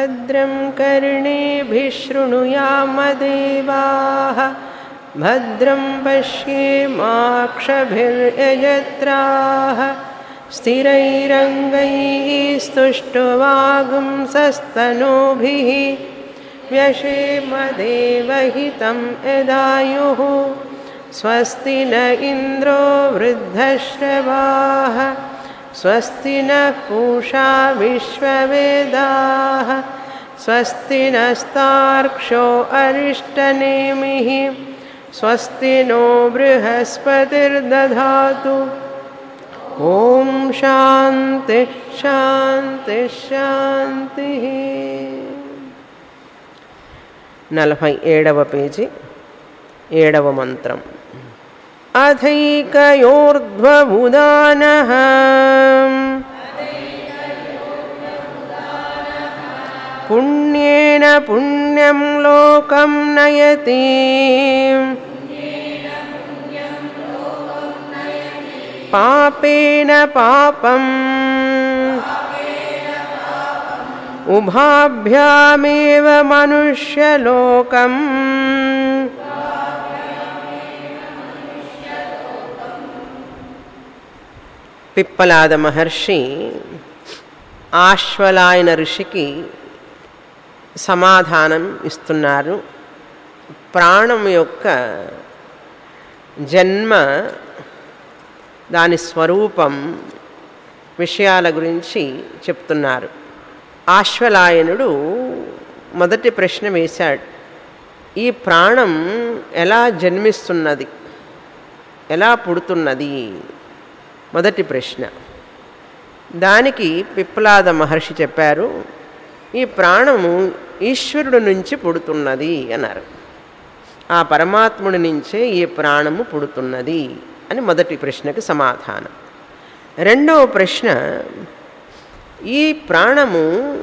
भद्रं कर्णेभिः शृणुयामदेवाः भद्रं पश्येमाक्षभिर्यजत्राः स्थिरैरङ्गैः स्तुष्ट्वागुंसस्तनूभिः व्यशेमदेवहितं यदायुः स्वस्ति न इन्द्रो वृद्धश्रवाः स्वस्ति नः पूषा विश्ववेदाः स्वस्ति नस्तार्क्ष्यो अरिष्टनेमिः स्वस्ति नो बृहस्पतिर्दधातु ओम शांति शांति शांति 47వ పేజీ 7వ మంత్రం అధైకయోర్ధ్వముదానః పుణ్యేన పుణ్యం లోకం నయతి పాపేన పాపం ఉభాభ్యామేవ మనుష్యలోకం పిప్పలాద మహర్షి ఆశ్వలాయన ఋషికి సమాధానం ఇస్తున్నారు. ప్రాణం యొక్క జన్మ, దాని స్వరూపం విషయాల గురించి చెప్తున్నారు. ఆశ్వలాయనుడు మొదటి ప్రశ్న వేశాడు. ఈ ప్రాణం ఎలా జన్మిస్తున్నది, ఎలా పుడుతున్నది? మొదటి ప్రశ్న. దానికి పిప్పలాద మహర్షి చెప్పారు, ఈ ప్రాణము ఈశ్వరుడు నుంచి పుడుతున్నది అన్నారు. ఆ పరమాత్ముడి నుంచే ఈ ప్రాణము పుడుతున్నది అని మొదటి ప్రశ్నకు సమాధానం. రెండవ ప్రశ్న, ఈ ప్రాణము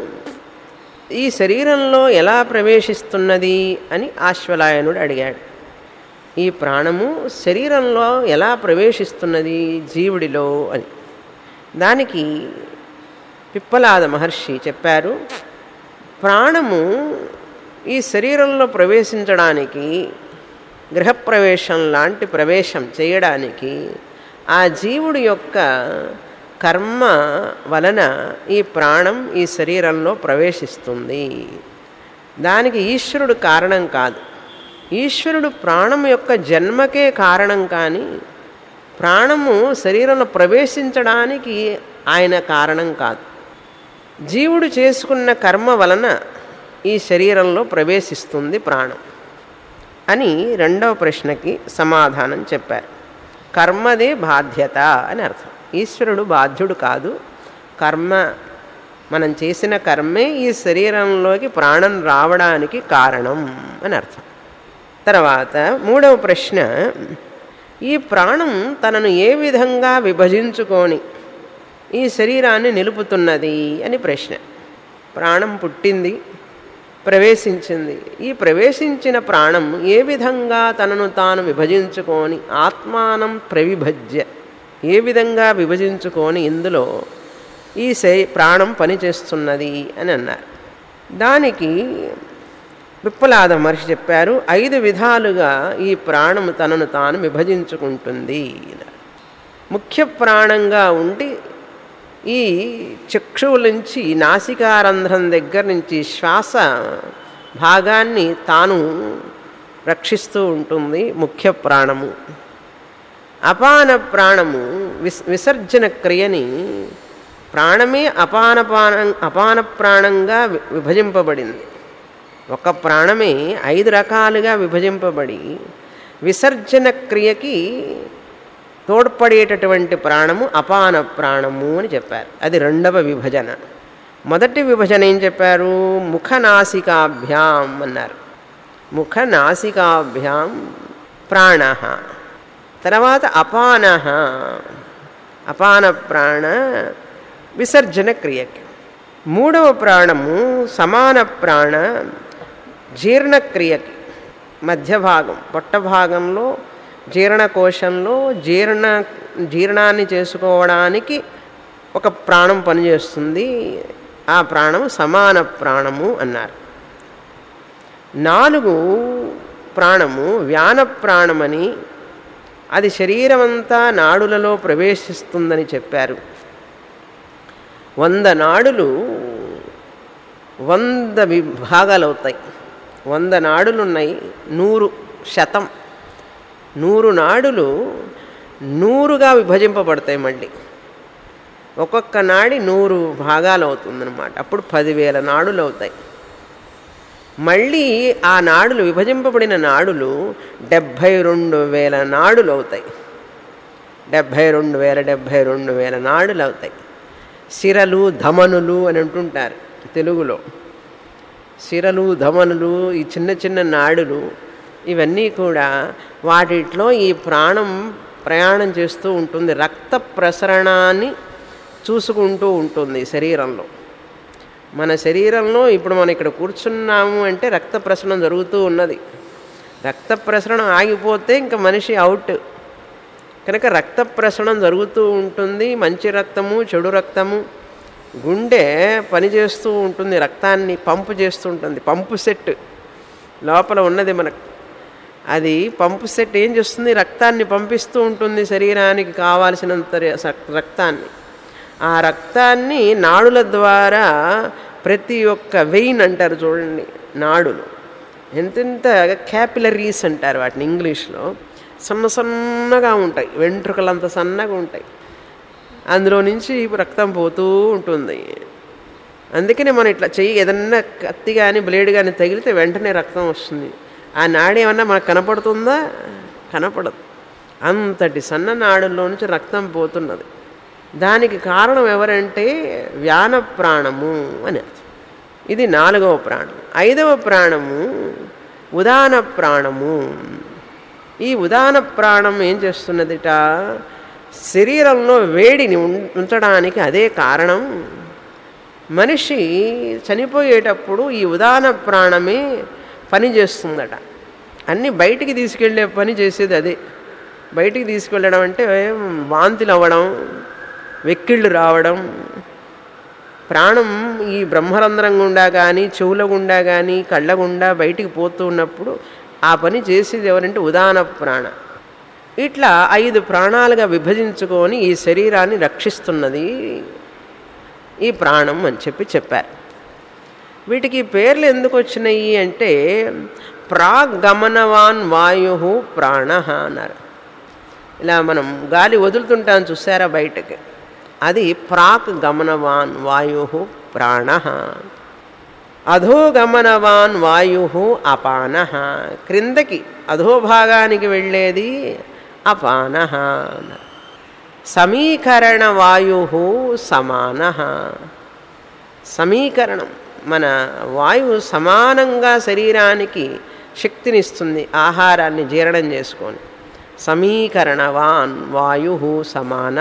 ఈ శరీరంలో ఎలా ప్రవేశిస్తున్నది అని ఆశ్వలాయనుడు అడిగాడు. ఈ ప్రాణము శరీరంలో ఎలా ప్రవేశిస్తున్నది జీవుడిలో అని. దానికి పిప్పలాద మహర్షి చెప్పారు, ప్రాణము ఈ శరీరంలో ప్రవేశించడానికి, గృహప్రవేశం లాంటి ప్రవేశం చేయడానికి ఆ జీవుడి యొక్క కర్మ వలన ఈ ప్రాణం ఈ శరీరంలో ప్రవేశిస్తుంది. దానికి ఈశ్వరుడు కారణం కాదు. ఈశ్వరుడు ప్రాణం యొక్క జన్మకే కారణం, కానీ ప్రాణము శరీరంలో ప్రవేశించడానికి ఆయన కారణం కాదు. జీవుడు చేసుకున్న కర్మ వలన ఈ శరీరంలో ప్రవేశిస్తుంది ప్రాణం అని రెండవ ప్రశ్నకి సమాధానం చెప్పారు. కర్మదే బాధ్యత అని అర్థం. ఈశ్వరుడు బాధ్యుడు కాదు. కర్మ, మనం చేసిన కర్మే ఈ శరీరంలోకి ప్రాణం రావడానికి కారణం అని అర్థం. తర్వాత మూడవ ప్రశ్న, ఈ ప్రాణం తనను ఏ విధంగా విభజించుకొని ఈ శరీరాన్ని నిలుపుతున్నది అని ప్రశ్న. ప్రాణం పుట్టింది, ప్రవేశించింది. ఈ ప్రవేశించిన ప్రాణం ఏ విధంగా తనను తాను విభజించుకొని, ఆత్మానం ప్రవిభజ్య, ఏ విధంగా విభజించుకొని ఇందులో ఈ ప్రాణం పనిచేస్తున్నది అని అన్నారు. దానికి పిప్పలాద మహర్షి చెప్పారు, 5 విధాలుగా ఈ ప్రాణము తనను తాను విభజించుకుంటుంది. ముఖ్య ప్రాణంగా ఉండి ఈ చక్షువుల నుంచి, నాసికారంధ్రం దగ్గర నుంచి శ్వాస భాగాన్ని తాను రక్షిస్తూ ఉంటుంది ముఖ్య ప్రాణము. అపాన ప్రాణము విసర్జన క్రియని, ప్రాణమే అపాన ప్రాణంగా విభజింపబడింది. ఒక ప్రాణమే 5 రకాలుగా విభజింపబడి విసర్జన క్రియకి తోడ్పడేటటువంటి ప్రాణము అపాన ప్రాణము అని చెప్పారు. అది రెండవ విభజన. మొదటి విభజన ఏం చెప్పారు? ముఖనాసికాభ్యాం అన్నారు. ముఖనాసికాభ్యాం ప్రాణ. తర్వాత అపాన ప్రాణ విసర్జన క్రియకి. మూడవ ప్రాణము సమాన ప్రాణ జీర్ణక్రియకి, మధ్య భాగం పొట్ట భాగంలో జీర్ణకోశంలో జీర్ణాన్ని చేసుకోవడానికి ఒక ప్రాణం పనిచేస్తుంది. ఆ ప్రాణము సమాన ప్రాణము అన్నారు. 4 ప్రాణము వ్యాన ప్రాణమని, అది శరీరమంతా నాడులలో ప్రవేశిస్తుందని చెప్పారు. 100 నాడులు 100 విభాగాలు అవుతాయి. 100 నాడులు ఉన్నాయి, 100 నాడులు 100గా విభజింపబడతాయి. మళ్ళీ ఒక్కొక్క నాడి 100 భాగాలు అవుతుందన్నమాట. అప్పుడు 10,000 నాడులు అవుతాయి. మళ్ళీ ఆ నాడులు విభజింపబడిన నాడులు 72,000 నాడులు అవుతాయి. 72,000 నాడులు అవుతాయి. సిరలు ధమనులు అని అంటుంటారు తెలుగులో. సిరలు ధమనులు, ఈ చిన్న చిన్న నాడులు, ఇవన్నీ కూడా వాటిలో ఈ ప్రాణం ప్రయాణం చేస్తూ ఉంటుంది. రక్త ప్రసరణాన్ని చూసుకుంటూ ఉంటుంది శరీరంలో. మన శరీరంలో ఇప్పుడు మనం ఇక్కడ కూర్చున్నాము అంటే రక్త ప్రసరణ జరుగుతూ ఉన్నది. రక్త ప్రసరణ ఆగిపోతే ఇంకా మనిషి అవుట్. కనుక రక్త ప్రసరణ జరుగుతూ ఉంటుంది. మంచి రక్తము, చెడు రక్తము. గుండె పనిచేస్తూ ఉంటుంది, రక్తాన్ని పంపు చేస్తూ ఉంటుంది. పంపు సెట్ లోపల ఉన్నది మనకు. అది పంపు సెట్ ఏం చేస్తుంది? రక్తాన్ని పంపిస్తూ ఉంటుంది, శరీరానికి కావాల్సినంత రక్తాన్ని. ఆ రక్తాన్ని నాడుల ద్వారా ప్రతి ఒక్క వెయిన్ అంటారు చూడండి, నాడులు ఎంతెంత క్యాపిలరీస్ అంటారు వాటిని ఇంగ్లీష్లో. సన్నగా ఉంటాయి, వెంట్రుకలంత సన్నగా ఉంటాయి. అందులో నుంచి రక్తం పోతూ ఉంటుంది. అందుకనే మనం ఇట్లా చెయ్యి ఏదన్నా కత్తి కానీ బ్లేడ్ కానీ తగిలితే వెంటనే రక్తం వస్తుంది. ఆ నాడి ఏమన్నా మనకు కనపడుతుందా? కనపడదు. అంతటి సన్న నాడుల్లో నుంచి రక్తం పోతున్నది. దానికి కారణం ఎవరంటే వ్యాన ప్రాణము అని అర్థం. ఇది 4వ ప్రాణం. 5వ ప్రాణము ఉదాన ప్రాణము. ఈ ఉదాన ప్రాణం ఏం చేస్తున్నదిట? శరీరంలో వేడిని ఉంచడానికి అదే కారణం. మనిషి చనిపోయేటప్పుడు ఈ ఉదాన ప్రాణమే పని చేస్తుందట. అన్నీ బయటికి తీసుకెళ్ళే పని చేసేది అదే. బయటికి తీసుకెళ్ళడం అంటే వాంతులు అవ్వడం, వెక్కిళ్ళు రావడం. ప్రాణం ఈ బ్రహ్మరంధ్రం గుండా కానీ, చెవుల గుండా కానీ, కళ్ళ గుండా బయటికి పోతూ ఉన్నప్పుడు ఆ పని చేసేది ఎవరంటే ఉదాన ప్రాణ. ఇట్లా 5 ప్రాణాలుగా విభజించుకొని ఈ శరీరాన్ని రక్షిస్తున్నది ఈ ప్రాణం అని చెప్పారు. వీటికి పేర్లు ఎందుకు వచ్చినాయి అంటే ప్రాగమనవాన్ వాయు ప్రాణ అన్నారు. ఇలా మనం గాలి వదులుతుంటాం చూసారా బయటకి, అది ప్రాక్ గమనవాన్ వాయు ప్రాణ. అధోగమనవాన్ వాయు అపాన. క్రిందకి అధోభాగానికి వెళ్ళేది అపాన. సమీకరణ వాయు సమాన. సమీకరణం, మన వాయువు సమానంగా శరీరానికి శక్తినిస్తుంది ఆహారాన్ని జీర్ణం చేసుకొని. సమీకరణవాన్ వాయు సమాన.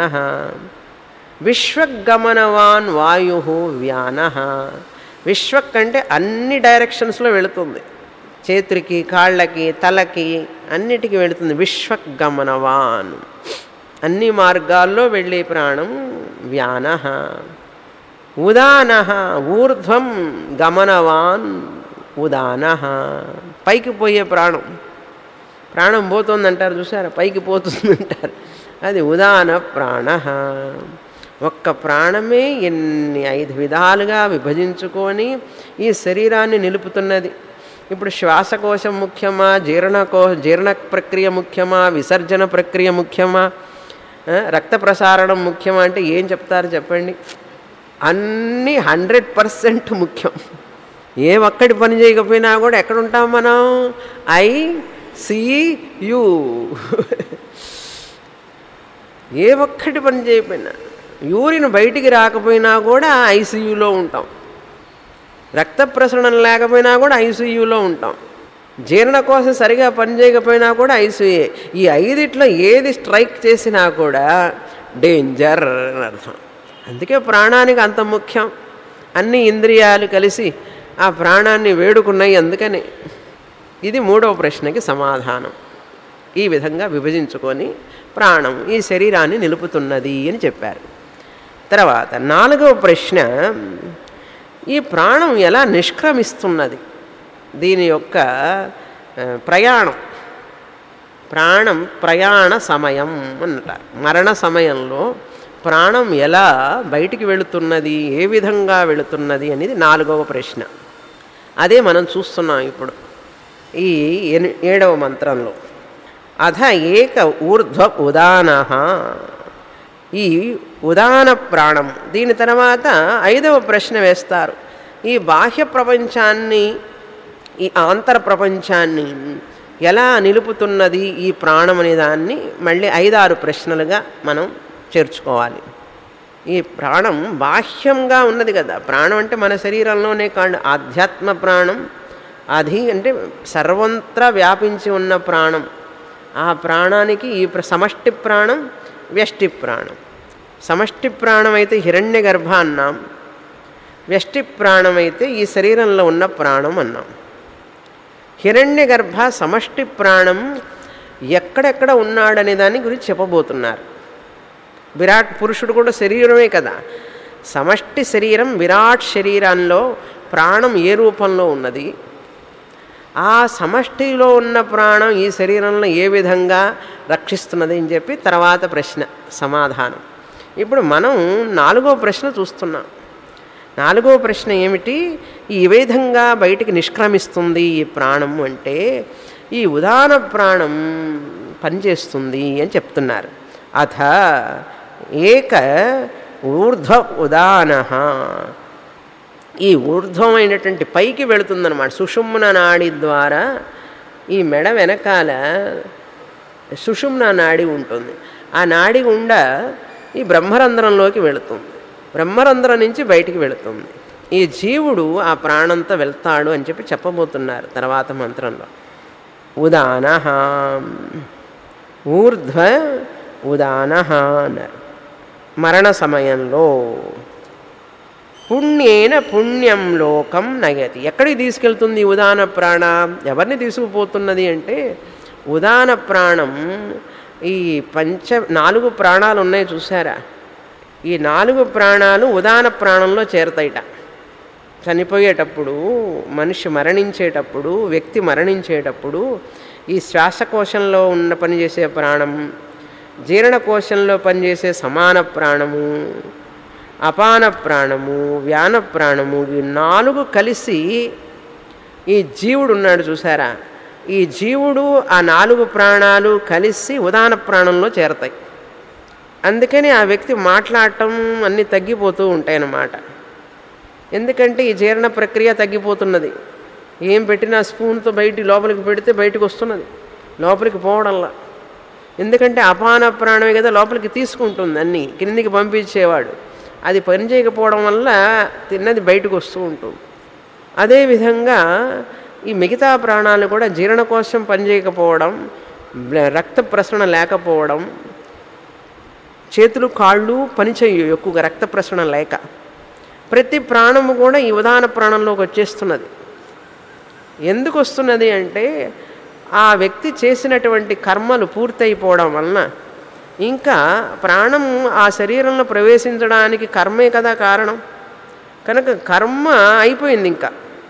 విశ్వగమనవాన్ వాయు వ్యాన. విశ్వక్ అంటే అన్ని డైరెక్షన్స్లో వెళుతుంది, చేతులకి, కాళ్ళకి, తలకి, అన్నిటికీ వెళుతుంది. విశ్వగమనవాన్, అన్ని మార్గాల్లో వెళ్ళే ప్రాణం వ్యాన. ఉదాన ఊర్ధ్వం గమనవాన్ ఉదాన. పైకి పోయే ప్రాణం. ప్రాణం పోతుందంటారు చూసారా, పైకి పోతుందంటారు, అది ఉదాన ప్రాణ. ఒక్క ప్రాణమే ఎన్ని 5 విధాలుగా విభజించుకొని ఈ శరీరాన్ని నిలుపుతున్నది. ఇప్పుడు శ్వాసకోశం ముఖ్యమా, జీర్ణ ప్రక్రియ ముఖ్యమా, విసర్జన ప్రక్రియ ముఖ్యమా, రక్త ప్రసారణం ముఖ్యమా అంటే ఏం చెప్తారు చెప్పండి? అన్నీ 100% ముఖ్యం. ఏ ఒక్కటి పని చేయకపోయినా కూడా ఎక్కడుంటాం మనం? ICU. ఏ ఒక్కటి పని చేయకపోయినా, యూరిన్ బయటికి రాకపోయినా కూడా ఐసీయూలో ఉంటాం. రక్త ప్రసరణ లేకపోయినా కూడా ఐసీయూలో ఉంటాం. జీర్ణకోశం సరిగా పనిచేయకపోయినా కూడా ఐసీయూ. ఈ 5 ఏది స్ట్రైక్ చేసినా కూడా డేంజర్ అని అర్థం. అందుకే ప్రాణానికి అంత ముఖ్యం. అన్ని ఇంద్రియాలు కలిసి ఆ ప్రాణాన్ని వేడుకున్నాయి. అందుకని ఇది 3వ ప్రశ్నకి సమాధానం. ఈ విధంగా విభజించుకొని ప్రాణం ఈ శరీరాన్ని నిలుపుతున్నది అని చెప్పారు. తర్వాత 4వ ప్రశ్న, ఈ ప్రాణం ఎలా నిష్క్రమిస్తున్నది, దీని యొక్క ప్రయాణం, ప్రాణం ప్రయాణ సమయం అంటారు. మరణ సమయంలో ప్రాణం ఎలా బయటికి వెళుతున్నది, ఏ విధంగా వెళుతున్నది అనేది 4వ ప్రశ్న. అదే మనం చూస్తున్నాం ఇప్పుడు ఈ 7వ మంత్రంలో. అథ ఏక ఊర్ధ్వ ఉదానః, ఈ ఉదాన ప్రాణం. దీని తర్వాత 5వ ప్రశ్న వేస్తారు. ఈ బాహ్య ప్రపంచాన్ని, ఈ ఆంతర ప్రపంచాన్ని ఎలా నిలుపుతున్నది ఈ ప్రాణం అనే దాన్ని మళ్ళీ 5-6 ప్రశ్నలుగా మనం చేర్చుకోవాలి. ఈ ప్రాణం బాహ్యంగా ఉన్నది కదా. ప్రాణం అంటే మన శరీరంలోనే కాదు, ఆధ్యాత్మ ప్రాణం. అది అంటే సర్వంత్రా వ్యాపించి ఉన్న ప్రాణం. ఆ ప్రాణానికి ఈ సమష్టి ప్రాణం, వ్యష్టి ప్రాణం. సమష్టి ప్రాణం అయితే హిరణ్య గర్భ అన్నాం, వ్యష్టి ప్రాణం అయితే ఈ శరీరంలో ఉన్న ప్రాణం అన్నాం. హిరణ్య గర్భ సమష్టి ప్రాణం ఎక్కడెక్కడ ఉన్నాడనే దాని గురించి చెప్పబోతున్నారు. విరాట్ పురుషుడు కూడా శరీరమే కదా. సమష్టి శరీరం, విరాట్ శరీరంలో ప్రాణం ఏ రూపంలో ఉన్నది, ఆ సమష్టిలో ఉన్న ప్రాణం ఈ శరీరంలో ఏ విధంగా రక్షిస్తున్నది అని చెప్పి తర్వాత ప్రశ్న సమాధానం. ఇప్పుడు మనం 4వ ప్రశ్న చూస్తున్నాం. 4వ ప్రశ్న ఏమిటి? ఈ విధంగా బయటికి నిష్క్రమిస్తుంది ఈ ప్రాణం అంటే ఈ ఉదాన ప్రాణం పనిచేస్తుంది అని చెప్తున్నారు. అథ ఏక ఊర్ధ్వ ఉదానః, ఈ ఊర్ధ్వమైనటువంటి పైకి వెళుతుందన్నమాట. సుషుమ్న నాడి ద్వారా ఈ మెడ వెనకాల సుషుమ్న నాడి ఉంటుంది. ఆ నాడి గుండా ఈ బ్రహ్మరంధ్రంలోకి వెళుతుంది, బ్రహ్మరంధ్రం నుంచి బయటికి వెళుతుంది. ఈ జీవుడు ఆ ప్రాణంతో వెళ్తాడు అని చెప్పి చెప్పబోతున్నారు తర్వాత మంత్రంలో. ఉదానః, ఊర్ధ్వ ఉదానః అన్నారు. మరణ సమయంలో పుణ్యేన పుణ్యం లోకం నయతి. ఎక్కడికి తీసుకెళ్తుంది ఉదాన ప్రాణ? ఎవరిని తీసుకుపోతున్నది అంటే ఉదాన ప్రాణం ఈ 4 ప్రాణాలు ఉన్నాయి చూసారా, ఈ 4 ప్రాణాలు ఉదాన ప్రాణంలో చేరతాయిట. చనిపోయేటప్పుడు, మనిషి మరణించేటప్పుడు, వ్యక్తి మరణించేటప్పుడు ఈ శ్వాసకోశంలో ఉన్న పనిచేసే ప్రాణం, జీర్ణకోశంలో పనిచేసే సమాన ప్రాణము, అపాన ప్రాణము, వ్యాన ప్రాణము, ఈ 4 కలిసి ఈ జీవుడు ఉన్నాడు చూసారా, ఈ జీవుడు ఆ 4 ప్రాణాలు కలిసి ఉదాన ప్రాణంలో చేరతాయి. అందుకని ఆ వ్యక్తి మాట్లాడటం అన్నీ తగ్గిపోతూ ఉంటాయన్నమాట. ఎందుకంటే ఈ జీర్ణ ప్రక్రియ తగ్గిపోతున్నది. ఏం పెట్టినా స్పూన్తో లోపలికి పెడితే బయటకు వస్తున్నది, లోపలికి పోవడంలా. ఎందుకంటే అపాన ప్రాణమే కదా లోపలికి తీసుకుంటుంది, అన్నీ కిందికి పంపించేవాడు. అది పనిచేయకపోవడం వల్ల తిన్నది బయటకు వస్తూ ఉంటుంది. అదేవిధంగా ఈ మిగతా ప్రాణాలు కూడా జీర్ణకోశం పనిచేయకపోవడం, రక్త ప్రసరణ లేకపోవడం, చేతులు కాళ్ళు పనిచేయవు ఎక్కువగా రక్త ప్రసరణ లేక, ప్రతి ప్రాణము కూడా ఈ ఉదాన ప్రాణంలోకి వచ్చేస్తున్నది. ఎందుకు వస్తున్నది అంటే ఆ వ్యక్తి చేసినటువంటి కర్మలు పూర్తయిపోవడం వలన. ఇంకా ప్రాణం ఆ శరీరంలో ప్రవేశించడానికి కర్మే కదా కారణం. కనుక కర్మ అయిపోయింది, ఇంకా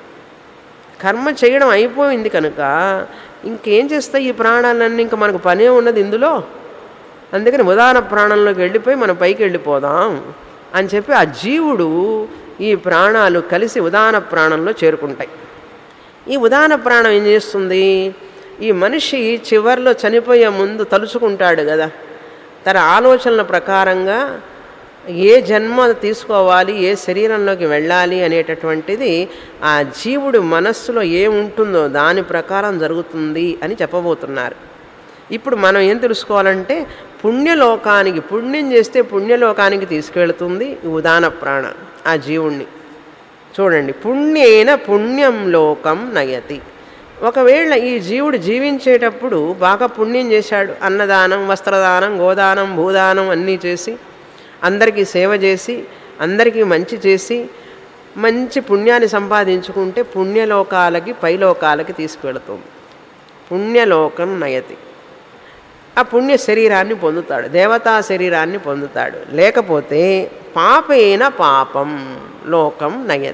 కర్మ చేయడం అయిపోయింది. కనుక ఇంకేం చేస్తాయి ఈ ప్రాణాలన్నీ? ఇంకా మనకు పనే ఉన్నది ఇందులో. అందుకని ఉదాన ప్రాణంలోకి వెళ్ళిపోయి మనం పైకి వెళ్ళిపోదాం అని చెప్పి ఆ జీవుడు ఈ ప్రాణాలు కలిసి ఉదాన ప్రాణంలో చేరుకుంటాయి. ఈ ఉదాన ప్రాణం ఏం చేస్తుంది? ఈ మనిషి చివర్లో చనిపోయే ముందు తలుచుకుంటాడు కదా, తన ఆలోచనల ప్రకారంగా ఏ జన్మ తీసుకోవాలి, ఏ శరీరంలోకి వెళ్ళాలి అనేటటువంటిది ఆ జీవుడి మనస్సులో ఏముంటుందో దాని ప్రకారం జరుగుతుంది అని చెప్పబోతున్నారు. ఇప్పుడు మనం ఏం తెలుసుకోవాలంటే పుణ్యలోకానికి, పుణ్యం చేస్తే పుణ్యలోకానికి తీసుకెళ్తుంది ఈ ఉదాన ప్రాణ ఆ జీవుణ్ణి. చూడండి, పుణ్యేన పుణ్యం లోకం నయతి. ఒకవేళ ఈ జీవుడు జీవించేటప్పుడు బాగా పుణ్యం చేశాడు, అన్నదానం, వస్త్రదానం, గోదానం, భూదానం అన్నీ చేసి, అందరికీ సేవ చేసి, అందరికీ మంచి చేసి, మంచి పుణ్యాన్ని సంపాదించుకుంటే పుణ్యలోకాలకి, పైలోకాలకి తీసుకువెళుతుంది. పుణ్యలోకం నయతి. ఆ పుణ్య శరీరాన్ని పొందుతాడు, దేవతా శరీరాన్ని పొందుతాడు. లేకపోతే పాపేన పాపం లోకం నయతి.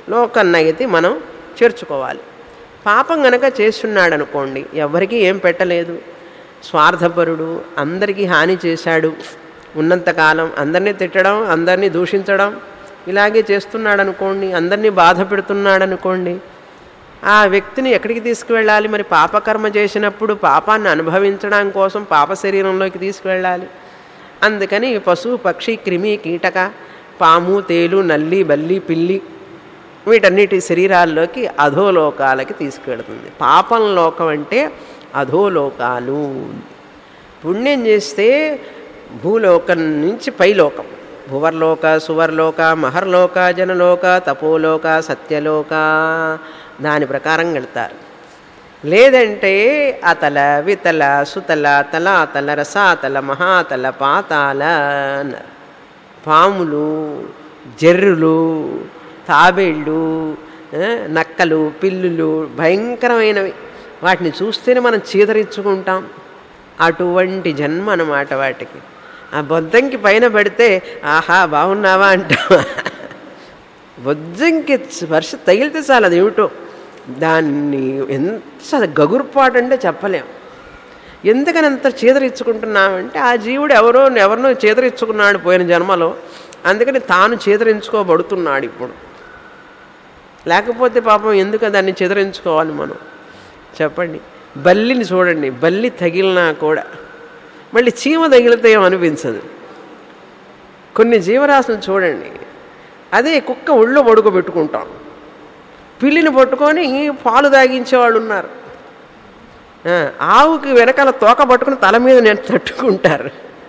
లోకన్నయతి మనం చేర్చుకోవాలి. పాపం గనక చేస్తున్నాడు అనుకోండి, ఎవరికీ ఏం పెట్టలేదు, స్వార్థపరుడు, అందరికీ హాని చేశాడు, ఉన్నంతకాలం అందరినీ తిట్టడం, అందరినీ దూషించడం ఇలాగే చేస్తున్నాడు అనుకోండి, అందరినీ బాధ పెడుతున్నాడు అనుకోండి, ఆ వ్యక్తిని ఎక్కడికి తీసుకువెళ్ళాలి? మరి పాపకర్మ చేసినప్పుడు పాపాన్ని అనుభవించడం కోసం పాప శరీరంలోకి తీసుకువెళ్ళాలి. అందుకని పశు, పక్షి, క్రిమి, కీటక, పాము, తేలు, నల్లి, బల్లి, పిల్లి వీటన్నిటి శరీరాల్లోకి అధోలోకాలకి తీసుకువెళుతుంది. పాపం లోకం అంటే అధోలోకాలు. పుణ్యం చేస్తే భూలోకం నుంచి పైలోకం, భువర్లోక, సువర్లోక, మహర్లోక, జనలోక, తపోలోక, సత్యలోక, దాని ప్రకారం వెళ్తారు. లేదంటే అతల, వితల, సుతల, తలాతల, రసాతల, మహాతల, పాతాల అన్నారు. పాములు, జర్రులు, తాబేళ్ళు, నక్కలు, పిల్లులు భయంకరమైనవి. వాటిని చూస్తేనే మనం చీదరించుకుంటాం. అటువంటి జన్మ అన్నమాట వాటికి. ఆ బొద్దంకి పైన పడితే ఆహా బాగున్నావా అంటాం. బొద్దంకి స్పర్శ తగిలితే చాలు, అది ఏమిటో దాన్ని ఎంత గగుర్పాటు అంటే చెప్పలేం. ఎందుకని అంత చీదరించుకుంటున్నామంటే ఆ జీవుడు ఎవరినో చీదరించుకున్నాడు పోయిన జన్మలో, అందుకని తాను చీదరించుకోబడుతున్నాడు ఇప్పుడు. లేకపోతే పాపం ఎందుకు దాన్ని చీదరించుకోవాలి మనం చెప్పండి. బల్లిని చూడండి, బల్లి తగిలినా కూడా మళ్ళీ చీమ తగిలితే ఏమనిపించదు. కొన్ని జీవరాశులు చూడండి, అదే కుక్క ఒళ్ళో పడుకోబెట్టుకుంటాం, పిల్లిని పట్టుకొని పాలు తాగించేవాళ్ళు ఉన్నారు. ఆవుకి వెనకాల తోక పట్టుకుని తల మీద నేను తట్టుకుంటారు.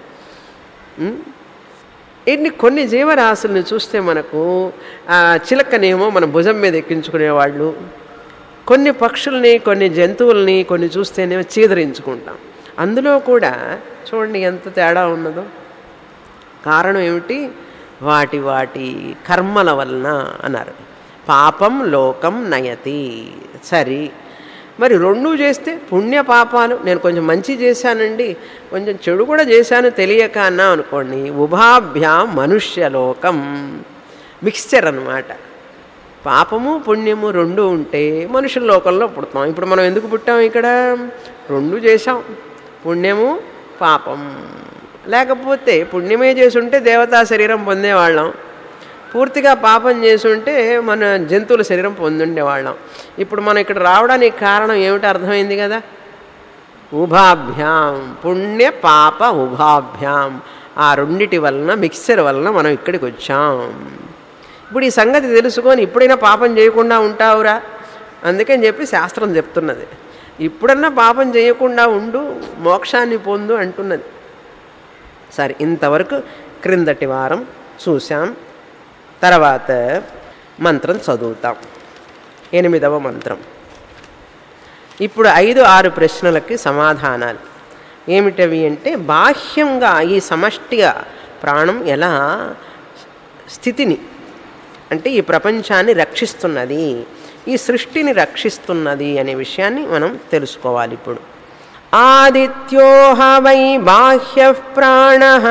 ఇన్ని కొన్ని జీవరాశుల్ని చూస్తే మనకు చిలకనేమో మన భుజం మీద ఎక్కించుకునేవాళ్ళు, కొన్ని పక్షుల్ని, కొన్ని జంతువుల్ని కొన్ని చూస్తేనేమో చీదరించుకుంటాం. అందులో కూడా చూడండి ఎంత తేడా ఉన్నదో. కారణం ఏమిటి? వాటి వాటి కర్మల వలన అన్నారు. పాపం లోకం నయతి. సరి, మరి రెండూ చేస్తే పుణ్య పాపాలు, నేను కొంచెం మంచి చేశానండి, కొంచెం చెడు కూడా చేశాను తెలియక అన్నా అనుకోండి, ఉభాభ్యాం మనుష్యలోకం, మిక్స్చర్ అన్నమాట. పాపము పుణ్యము రెండూ ఉంటే మనుషుల లోకంలో పుడతాం. ఇప్పుడు మనం ఎందుకు పుట్టాం? ఇక్కడ రెండూ చేశాం, పుణ్యము పాపం. లేకపోతే పుణ్యమే చేసుంటే దేవతా శరీరం పొందేవాళ్ళం, పూర్తిగా పాపం చేసుంటే మన జంతువుల శరీరం పొందుండేవాళ్ళం. ఇప్పుడు మనం ఇక్కడ రావడానికి కారణం ఏమిటి అర్థమైంది కదా. ఉభాభ్యాం, పుణ్య పాప ఉభాభ్యాం, ఆ రెండిటి వలన మిక్సర్ వలన మనం ఇక్కడికి వచ్చాం. ఇప్పుడు ఈ సంగతి తెలుసుకొని ఇప్పుడైనా పాపం చేయకుండా ఉంటావురా అందుకని చెప్పి శాస్త్రం చెప్తున్నది. ఇప్పుడన్నా పాపం చేయకుండా ఉండు, మోక్షాన్ని పొందు అంటున్నది. సరే, ఇంతవరకు క్రిందటి వారం చూసాం. తర్వాత మంత్రం చదువుతాం, 8వ మంత్రం. ఇప్పుడు 5-6 ప్రశ్నలకి సమాధానాలు. ఏమిటవి అంటే, బాహ్యంగా ఈ సమష్టిగా ప్రాణం ఎలా స్థితిని అంటే ఈ ప్రపంచాన్ని రక్షిస్తున్నది, ఈ సృష్టిని రక్షిస్తున్నది అనే విషయాన్ని మనం తెలుసుకోవాలి. ఇప్పుడు ఆదిత్యోహ వై బాహ్య ప్రాణః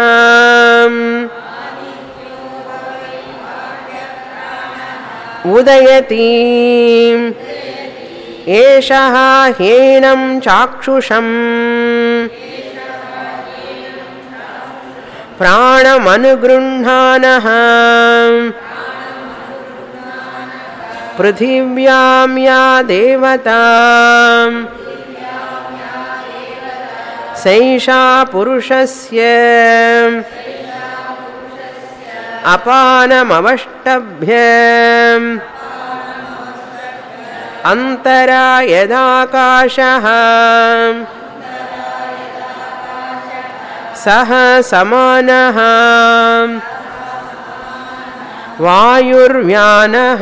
ఉదయతి ఏషః హేనం చాక్షుషం ప్రాణమనుగృహ్ణానః పృథివ్యాం యా దేవతా సైషా పురుషస్య అపానమవష్టభ్య అంతరా యదాకాశః సహ సమానః వాయుర్వ్యానః.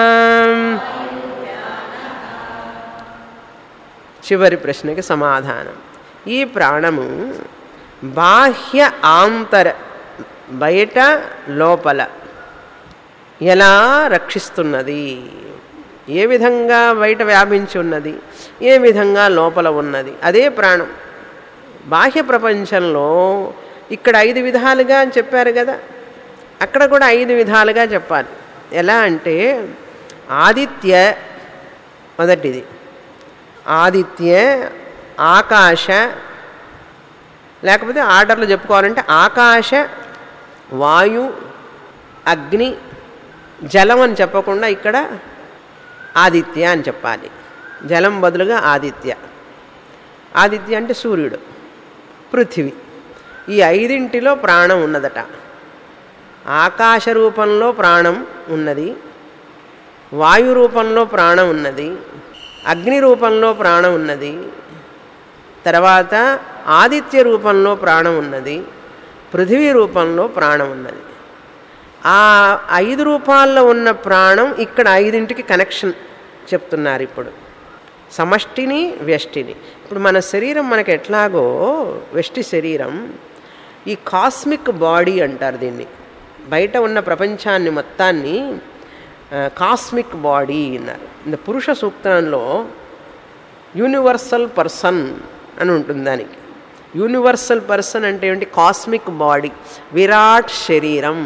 చివరి ప్రశ్నకి సమాధానం. ఈ ప్రాణము బాహ్య ఆంతర, బయట లోపల ఎలా రక్షిస్తున్నది, ఏ విధంగా బయట వ్యాపించి ఉన్నది, ఏ విధంగా లోపల ఉన్నది, అదే ప్రాణం. బాహ్య ప్రపంచంలో ఇక్కడ 5 విధాలుగా చెప్పారు కదా, అక్కడ కూడా 5 విధాలుగా చెప్పాలి. ఎలా అంటే ఆదిత్య మొదటిది. ఆదిత్య, ఆకాశ, లేకపోతే ఆర్డర్లో చెప్పుకోవాలంటే ఆకాశ, వాయు, అగ్ని, జలం అని చెప్పకుండా ఇక్కడ ఆదిత్య అని చెప్పాలి. జలం బదులుగా ఆదిత్య. ఆదిత్య అంటే సూర్యుడు, పృథివీ. ఈ ఐదింటిలో ప్రాణం ఉన్నదట. ఆకాశ రూపంలో ప్రాణం ఉన్నది, వాయు రూపంలో ప్రాణం ఉన్నది, అగ్ని రూపంలో ప్రాణం ఉన్నది, తర్వాత ఆదిత్య రూపంలో ప్రాణం ఉన్నది, పృథివీ రూపంలో ప్రాణం ఉన్నది. ఆ 5 రూపాల్లో ఉన్న ప్రాణం ఇక్కడ 5ంటికి కనెక్షన్ చెప్తున్నారు ఇప్పుడు. సమష్టిని, వ్యష్టిని. ఇప్పుడు మన శరీరం మనకు ఎట్లాగో వ్యష్టి శరీరం, ఈ కాస్మిక్ బాడీ అంటారు దీన్ని. బయట ఉన్న ప్రపంచాన్ని మొత్తాన్ని కాస్మిక్ బాడీ అన్నారు. இந்த పురుష సూక్తంలో యూనివర్సల్ పర్సన్ అని ఉంటుంది. దానికి యూనివర్సల్ పర్సన్ అంటే ఏంటి? కాస్మిక్ బాడీ, విరాట్ శరీరం,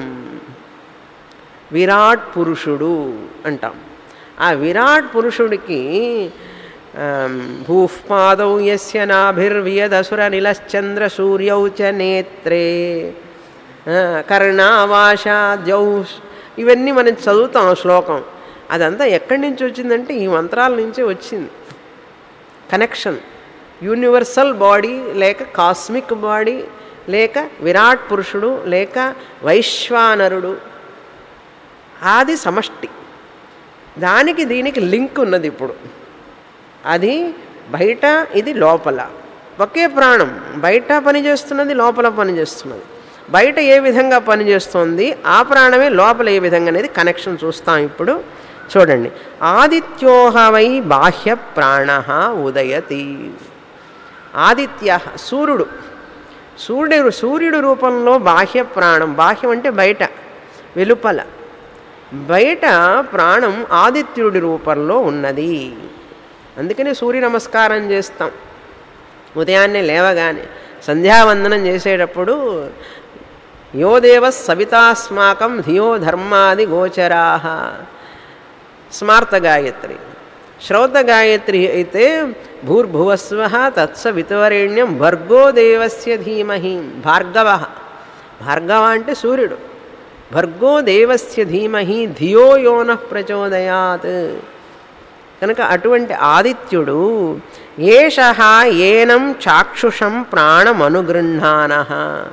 విరాట్ పురుషుడు అంటాం. ఆ విరాట్ పురుషుడికి భూపాదౌ యస్య నాభిర్వియదసుర నిలశ్చంద్ర సూర్యౌ చ నేత్రే కర్ణావాషాద్యౌ, ఇవన్నీ మనం చదువుతాం శ్లోకం. అదంతా ఎక్కడి నుంచి వచ్చిందంటే ఈ మంత్రాల నుంచే వచ్చింది. కనెక్షన్ యూనివర్సల్ బాడీ లేక కాస్మిక్ బాడీ లేక విరాట్ పురుషుడు లేక వైశ్వానరుడు, అది సమష్టి. దానికి దీనికి లింక్ ఉన్నది ఇప్పుడు. అది బయట, ఇది లోపల. ఒకే ప్రాణం బయట పనిచేస్తున్నది, లోపల పనిచేస్తున్నది. బయట ఏ విధంగా పనిచేస్తుంది, ఆ ప్రాణమే లోపల ఏ విధంగా అనేది కనెక్షన్ చూస్తాం ఇప్పుడు. చూడండి, ఆదిత్యోహవై బాహ్య ప్రాణ ఉదయతి. ఆదిత్య సూర్యుడు, సూర్యుడు రూపంలో బాహ్య ప్రాణం. బాహ్యం అంటే బయట, వెలుపల. బయట ప్రాణం ఆదిత్యుడి రూపంలో ఉన్నది. అందుకని సూర్య నమస్కారం చేస్తాం ఉదయాన్నే లేవగానే. సంధ్యావందనం చేసేటప్పుడు యో దేవ సవితాస్మాకం ధియో ధర్మాది గోచరాః, స్మార్త గాయత్రి. శ్రౌత గాయత్రి అయితే భూర్భువస్వః తత్సవితువరేణ్యం భర్గో దేవస్య ధీమహి. భార్గవ, భార్గవ అంటే సూర్యుడు. భర్గో దేవస్య ధీమహి ధియో యోనః ప్రచోదయాత్. కనుక అటువంటి ఆదిత్యుడు ఏషః ఏనం చాక్షుషం ప్రాణమనుగృహ్ణానః.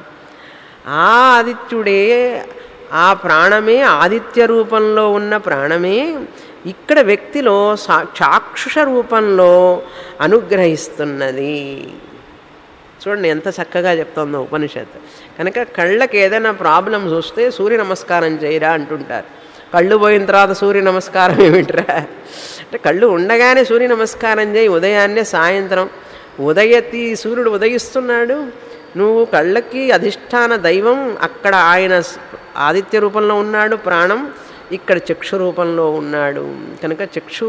ఆ ఆదిత్యుడే, ఆ ప్రాణమే, ఆదిత్య రూపంలో ఉన్న ప్రాణమే ఇక్కడ వ్యక్తిలో చాక్షుష రూపంలో అనుగ్రహిస్తున్నది. చూడండి ఎంత చక్కగా చెప్తుందో ఉపనిషత్తు. కనుక కళ్ళకి ఏదైనా ప్రాబ్లమ్స్ వస్తే సూర్య నమస్కారం చేయరా అంటుంటారు. కళ్ళు పోయిన తర్వాత సూర్య నమస్కారం ఏమిట్రా అంటే, కళ్ళు ఉండగానే సూర్య నమస్కారం చేయి. ఉదయాన్నే, సాయంత్రం. ఉదయతి, సూర్యుడు ఉదయిస్తున్నాడు. నువ్వు కళ్ళకి అధిష్టాన దైవం అక్కడ ఆయన ఆదిత్య రూపంలో ఉన్నాడు ప్రాణం, ఇక్కడ చక్షు రూపంలో ఉన్నాడు. కనుక చక్షు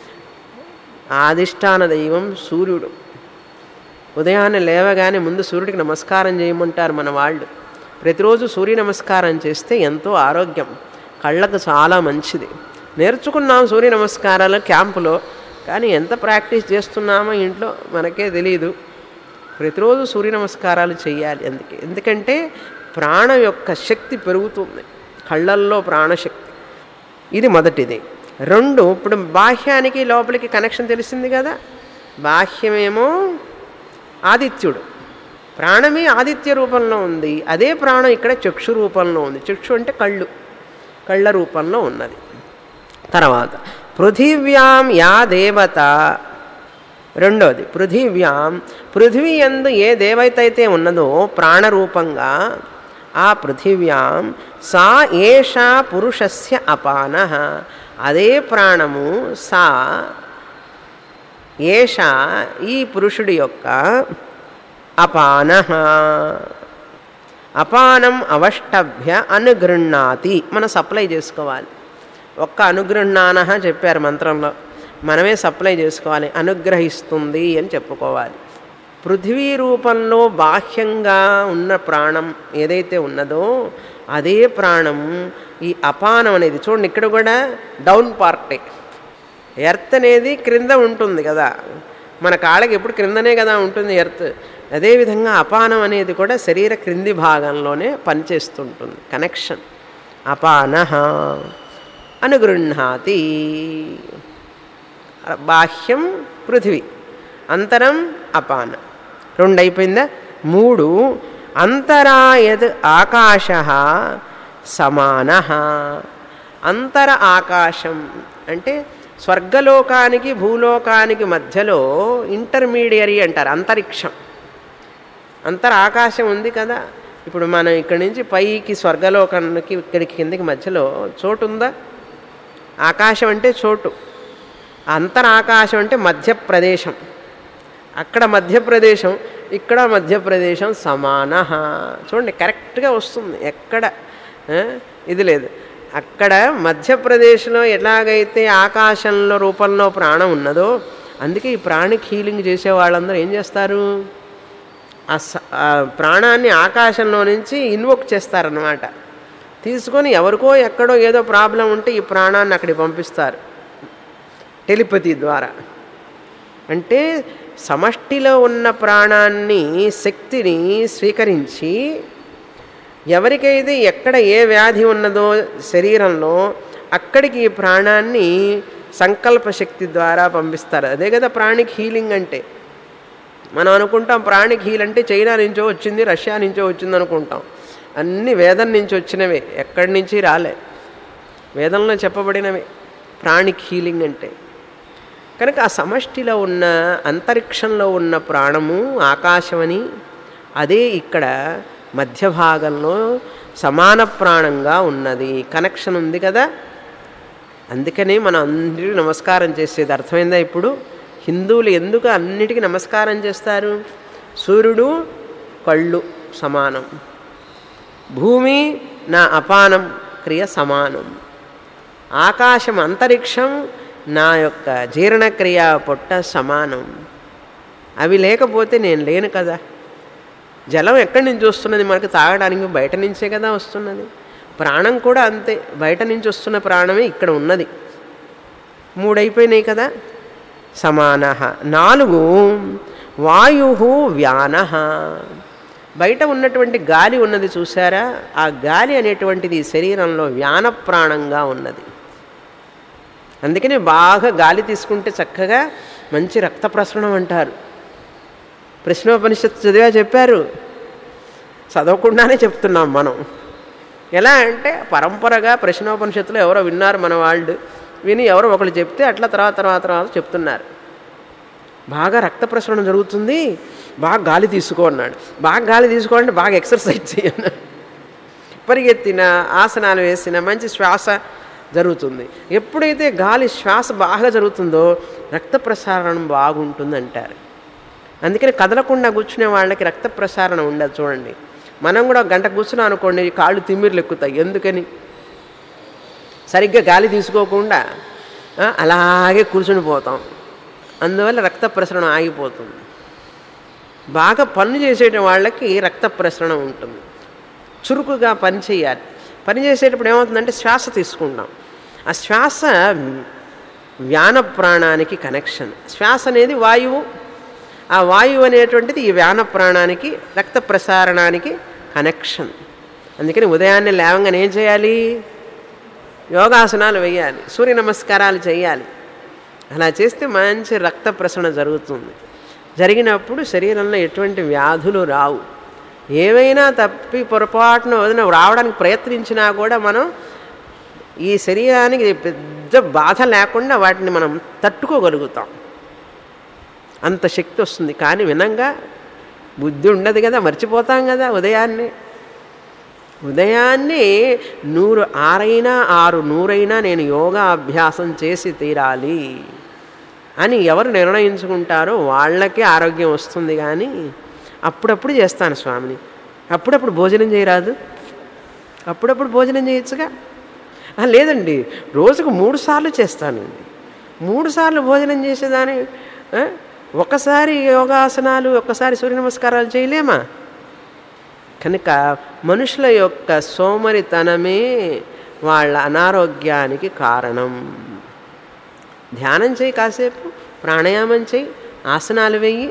ఆదిష్టాన దైవం సూర్యుడు. ఉదయాన్నే లేవగానే ముందు సూర్యుడికి నమస్కారం చేయమంటారు మన వాళ్ళు. ప్రతిరోజు సూర్య నమస్కారం చేస్తే ఎంతో ఆరోగ్యం, కళ్ళకు చాలా మంచిది. నేర్చుకున్నాం సూర్య నమస్కారాలు క్యాంపులో, కానీ ఎంత ప్రాక్టీస్ చేస్తున్నామో ఇంట్లో మనకే తెలియదు. ప్రతిరోజు సూర్య నమస్కారాలు చేయాలి. ఎందుకంటే ప్రాణం యొక్క శక్తి పెరుగుతుంది, కళ్ళల్లో ప్రాణశక్తి. ఇది మొదటిది. 2, ఇప్పుడు బాహ్యానికి లోపలికి కనెక్షన్ తెలిసింది కదా. బాహ్యమేమో ఆదిత్యుడు, ప్రాణమే ఆదిత్య రూపంలో ఉంది. అదే ప్రాణం ఇక్కడ చక్షు రూపంలో ఉంది. చక్షు అంటే కళ్ళు, కళ్ళ రూపంలో ఉన్నది. తర్వాత పృథివ్యాం యా దేవత. రెండోది పృథివ్యాం, పృథివీ యందు ఏ దేవత అయితే ఉన్నదో ప్రాణరూపంగా, ఆ పృథివ్యాం సా ఏషా పురుషస్య అపానః. అదే ప్రాణము, సా ఏషా ఈ పురుషుడి యొక్క అపానః. అపానం అవష్టభ్య అనుగృహ్ణాతి. మనం సప్లై చేసుకోవాలి. ఒక్క అనుగృహ్ణానః చెప్పారు మంత్రంలో, మనమే సప్లై చేసుకోవాలి. అనుగ్రహిస్తుంది అని చెప్పుకోవాలి. పృథివీ రూపంలో బాహ్యంగా ఉన్న ప్రాణం ఏదైతే ఉన్నదో అదే ప్రాణం ఈ అపానం అనేది చూడండి, ఇక్కడ కూడా డౌన్ పార్టే. ఎర్త్ అనేది క్రింద ఉంటుంది కదా, మన కాళ్ళకి ఎప్పుడు క్రిందనే కదా ఉంటుంది ఎర్త్. అదేవిధంగా అపానం అనేది కూడా శరీర క్రింది భాగంలోనే పనిచేస్తుంటుంది. కనెక్షన్. అపానః అనుగృహ్ణాతి. బాహ్యం పృథివీ, అంతరం అపాన. 2 అయిపోయిందా? 3 అంతరాయద్ ఆకాశః సమానః. అంతర ఆకాశం అంటే స్వర్గలోకానికి భూలోకానికి మధ్యలో ఇంటర్మీడియరీ అంటారు, అంతరిక్షం. అంతర ఆకాశం ఉంది కదా, ఇప్పుడు మనం ఇక్కడి నుంచి పైకి స్వర్గలోకానికి ఇక్కడికి కిందకి మధ్యలో చోటు ఉందా? ఆకాశం అంటే చోటు, అంతర ఆకాశం అంటే మధ్యప్రదేశం. అక్కడ మధ్యప్రదేశం, ఇక్కడ మధ్యప్రదేశం. సమాన. చూడండి కరెక్ట్గా వస్తుంది, ఎక్కడ ఇది లేదు. అక్కడ మధ్యప్రదేశ్లో ఎలాగైతే ఆకాశంలో రూపంలో ప్రాణం ఉన్నదో, అందుకే ఈ ప్రాణిక్ హీలింగ్ చేసే వాళ్ళందరూ ఏం చేస్తారు, ఆ ప్రాణాన్ని ఆకాశంలో నుంచి ఇన్వోక్ చేస్తారన్నమాట. తీసుకొని ఎవరికో ఎక్కడో ఏదో ప్రాబ్లం ఉంటే ఈ ప్రాణాన్ని అక్కడికి పంపిస్తారు టెలిపతి ద్వారా. అంటే సమష్టిలో ఉన్న ప్రాణాన్ని, శక్తిని స్వీకరించి ఎవరికైతే ఎక్కడ ఏ వ్యాధి ఉన్నదో శరీరంలో అక్కడికి ఈ ప్రాణాన్ని సంకల్ప శక్తి ద్వారా పంపిస్తారు. అదే కదా ప్రాణిక్ హీలింగ్ అంటే. మనం అనుకుంటాం ప్రాణిక్ హీల్ అంటే చైనా నుంచో వచ్చింది, రష్యా నుంచో వచ్చింది అనుకుంటాం. అన్నీ వేదం నుంచి వచ్చినవే, ఎక్కడి నుంచి రాలే, వేదంలో చెప్పబడినవే ప్రాణిక్ హీలింగ్ అంటే. కనుక ఆ సమష్టిలో ఉన్న అంతరిక్షంలో ఉన్న ప్రాణము ఆకాశమని, అదే ఇక్కడ మధ్య భాగంలో సమాన ప్రాణంగా ఉన్నది. కనెక్షన్ ఉంది కదా. అందుకనే మనం అందరికీ నమస్కారం చేసేది అర్థమైందా? ఇప్పుడు హిందువులు ఎందుకు అన్నిటికీ నమస్కారం చేస్తారు? సూర్యుడు కళ్ళు సమానం, భూమి నా అపానం క్రియ సమానం, ఆకాశం అంతరిక్షం నా యొక్క జీర్ణక్రియ పొట్ట సమానం. అవి లేకపోతే నేను లేను కదా. జలం ఎక్కడి నుంచి వస్తున్నది? మనకు తాగడానికి బయట నుంచే కదా వస్తున్నది. ప్రాణం కూడా అంతే, బయట నుంచి వస్తున్న ప్రాణమే ఇక్కడ ఉన్నది. 3 అయిపోయినాయి కదా. సమాన. 4 వాయు వ్యాన. బయట ఉన్నటువంటి గాలి ఉన్నది చూసారా, ఆ గాలి అనేటువంటిది శరీరంలో వ్యాన ప్రాణంగా ఉన్నది. అందుకని బాగా గాలి తీసుకుంటే చక్కగా మంచి రక్త ప్రసరణం అంటారు. ప్రశ్నోపనిషత్తు చదివా చెప్పారు, చదవకుండానే చెప్తున్నాం మనం. ఎలా అంటే పరంపరగా ప్రశ్నోపనిషత్తులో ఎవరో విన్నారు మన వాళ్ళు, విని ఎవరో ఒకళ్ళు చెప్తే అట్లా తర్వాత చెప్తున్నారు. బాగా రక్త ప్రసరణ జరుగుతుంది, బాగా గాలి తీసుకో అన్నాడు. బాగా గాలి తీసుకోవాలంటే బాగా ఎక్సర్సైజ్ చేయన్నాడు. పరిగెత్తిన, ఆసనాలు వేసిన, మంచి శ్వాస జరుగుతుంది. ఎప్పుడైతే గాలి శ్వాస బాగా జరుగుతుందో రక్త ప్రసారణం బాగుంటుంది అంటారు. అందుకని కదలకుండా కూర్చునే వాళ్ళకి రక్త ప్రసారణ ఉండదు. చూడండి, మనం కూడా 1 గంట కూర్చున్నాం అనుకోండి, కాళ్ళు తిమ్మిర్లు ఎక్కుతాయి. ఎందుకని? సరిగ్గా గాలి తీసుకోకుండా అలాగే కూర్చుని పోతాం. అందువల్ల రక్త ప్రసరణ ఆగిపోతుంది. బాగా పని చేసే వాళ్ళకి రక్త ప్రసరణ ఉంటుంది, చురుకుగా పని చేయాలి. పని చేసేటప్పుడు ఏమవుతుందంటే శ్వాస తీసుకుంటాం. ఆ శ్వాస వ్యాన ప్రాణానికి కనెక్షన్. శ్వాస అనేది వాయువు, ఆ వాయువు అనేటువంటిది ఈ వ్యాన ప్రాణానికి, రక్త ప్రసారణానికి కనెక్షన్. అందుకని ఉదయాన్నే లేవగానే ఏం చేయాలి? యోగాసనాలు వేయాలి, సూర్య నమస్కారాలు చేయాలి. అలా చేస్తే మంచి రక్త ప్రసరణ జరుగుతుంది. జరిగినప్పుడు శరీరంలో ఎటువంటి వ్యాధులు రావు. ఏవైనా తప్పి పొరపాటున వదిన రావడానికి ప్రయత్నించినా కూడా మనం ఈ శరీరానికి పెద్ద బాధ లేకుండా వాటిని మనం తట్టుకోగలుగుతాం. అంత శక్తి వస్తుంది. కానీ వినంగా బుద్ధి ఉండదు కదా, మర్చిపోతాం కదా. ఉదయాన్నే 100 6 100 నేను యోగా అభ్యాసం చేసి తీరాలి అని ఎవరు నిర్ణయించుకుంటారో వాళ్ళకే ఆరోగ్యం వస్తుంది. కానీ అప్పుడప్పుడు చేస్తాను స్వామిని, అప్పుడప్పుడు భోజనం చేయరాదు, అప్పుడప్పుడు భోజనం చేయొచ్చుగా. లేదండి రోజుకు 3 సార్లు చేస్తానండి. 3 సార్లు భోజనం చేసేదాన్ని ఒకసారి యోగాసనాలు, ఒక్కసారి సూర్య నమస్కారాలు చేయలేమా? కనుక మనుషుల యొక్క సోమరితనమే వాళ్ళ అనారోగ్యానికి కారణం. ధ్యానం చేయి, కాసేపు ప్రాణాయామం చేయి, ఆసనాలు వేయి,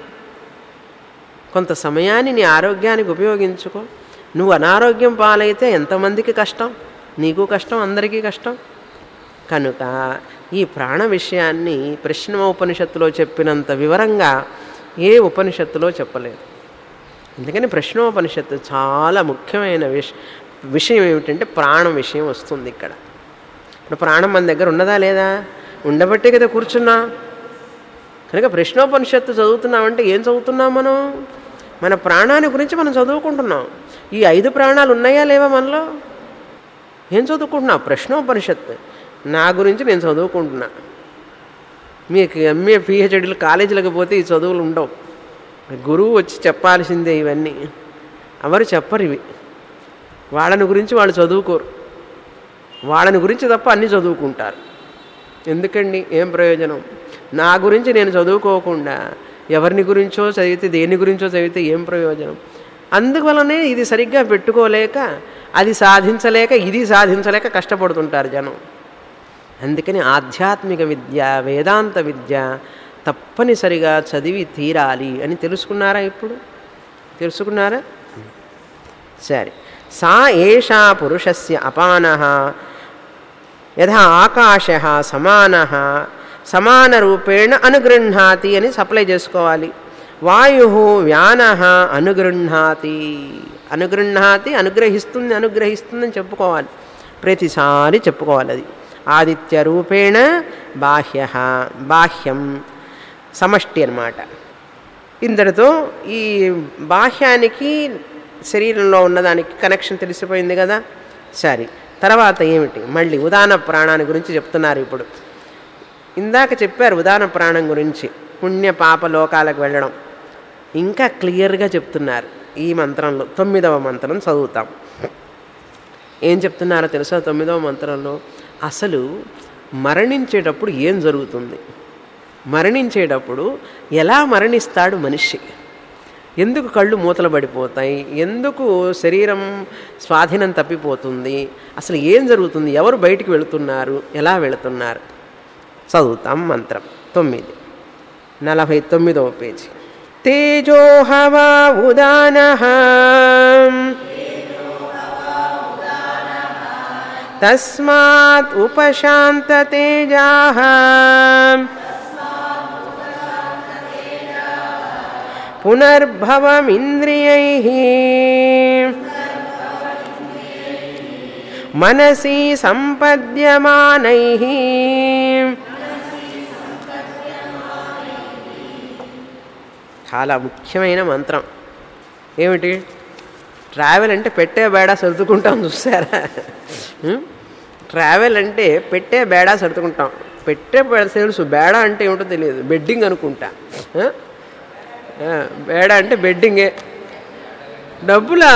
కొంత సమయాన్ని నీ ఆరోగ్యానికి ఉపయోగించుకో. నువ్వు అనారోగ్యం పాలైతే ఎంతమందికి కష్టం, నీకు కష్టం, అందరికీ కష్టం. కనుక ఈ ప్రాణ విషయాన్ని ప్రశ్నోపనిషత్తులో చెప్పినంత వివరంగా ఏ ఉపనిషత్తులో చెప్పలేదు. అందుకని ప్రశ్నోపనిషత్తు చాలా ముఖ్యమైన విషయం ఏమిటంటే ప్రాణం విషయం వస్తుంది ఇక్కడ. ఇప్పుడు ప్రాణం మన దగ్గర ఉన్నదా లేదా? ఉండబట్టే కదా కూర్చున్నా. కనుక ప్రశ్నోపనిషత్తు చదువుతున్నామంటే ఏం చదువుతున్నాం మనం? మన ప్రాణాన్ని గురించి మనం చదువుకుంటున్నాం. ఈ 5 ప్రాణాలు ఉన్నాయా లేవా మనలో? ఏం చదువుకుంటున్నా? ప్రశ్నోపనిషత్తు. నా గురించి నేను చదువుకుంటున్నా. మీకు ఎంఏ పిహెచ్డీలు కాలేజీలకు పోతే ఈ చదువులు ఉండవు. గురువు వచ్చి చెప్పాల్సిందే ఇవన్నీ. ఎవరు చెప్పరు ఇవి. వాళ్ళని గురించి వాళ్ళు చదువుకోరు. వాళ్ళని గురించి తప్ప అన్నీ చదువుకుంటారు. ఎందుకండి? ఏం ప్రయోజనం? నా గురించి నేను చదువుకోకుండా ఎవరిని గురించో చదివితే, దేని గురించో చదివితే ఏం ప్రయోజనం? అందువలనే ఇది సరిగ్గా పెట్టుకోలేక, అది సాధించలేక, ఇది సాధించలేక కష్టపడుతుంటారు జనం. అందుకని ఆధ్యాత్మిక విద్య, వేదాంత విద్య తప్పనిసరిగా చదివి తీరాలి అని తెలుసుకున్నారా? ఇప్పుడు తెలుసుకున్నారా? సరే. సా ఏషా పురుషస్య అపానః యథా ఆకాశః సమానః సమానరూపేణ అనుగృహ్ణాతి అని సప్లై చేసుకోవాలి. వాయుః వ్యానః అనుగృహ్ణాతి. అనుగృహ్ణాతి అనుగ్రహిస్తుంది, అనుగ్రహిస్తుందని చెప్పుకోవాలి. ప్రతిసారి చెప్పుకోవాలి. అది ఆదిత్య రూపేణ బాహ్యః, బాహ్యం సమష్టి అన్నమాట. ఇంతటితో ఈ బాహ్యానికి శరీరంలో ఉన్నదానికి కనెక్షన్ తెలిసిపోయింది కదా. సరే, తర్వాత ఏమిటి? మళ్ళీ ఉదాన ప్రాణాన్ని గురించి చెప్తున్నారు ఇప్పుడు. ఇందాక చెప్పారు ఉదాన ప్రాణం గురించి, పుణ్య పాప లోకాలకు వెళ్ళడం. ఇంకా క్లియర్గా చెప్తున్నారు ఈ మంత్రంలో. 9వ మంత్రం చదువుతాం. ఏం చెప్తున్నారో తెలుసా? 9వ మంత్రంలో అసలు మరణించేటప్పుడు ఏం జరుగుతుంది, మరణించేటప్పుడు ఎలా మరణిస్తాడు మనిషి, ఎందుకు కళ్ళు మూతలు పడిపోతాయి, ఎందుకు శరీరం స్వాధీనం తప్పిపోతుంది, అసలు ఏం జరుగుతుంది, ఎవరు బయటికి వెళుతున్నారు, ఎలా వెళుతున్నారు చదువుతాం. మంత్రం 9, 49వ పేజీ. తేజోహవా ఉదానః తస్మాత్ ఉపశాంత తేజాః పునర్భవమింద్రియైః మనసి సంపద్యమానైః. చాలా ముఖ్యమైన మంత్రం. ఏమిటి? ట్రావెల్ అంటే పెట్టే బేడా సర్దుకుంటాం, చూసారా? ట్రావెల్ అంటే పెట్టే బేడా సర్దుకుంటాం. పెట్టే తెలుసు, బేడా అంటే ఏమిటో తెలియదు, బెడ్డింగ్ అనుకుంటా. బేడా అంటే బెడ్డింగే. డబ్బులా?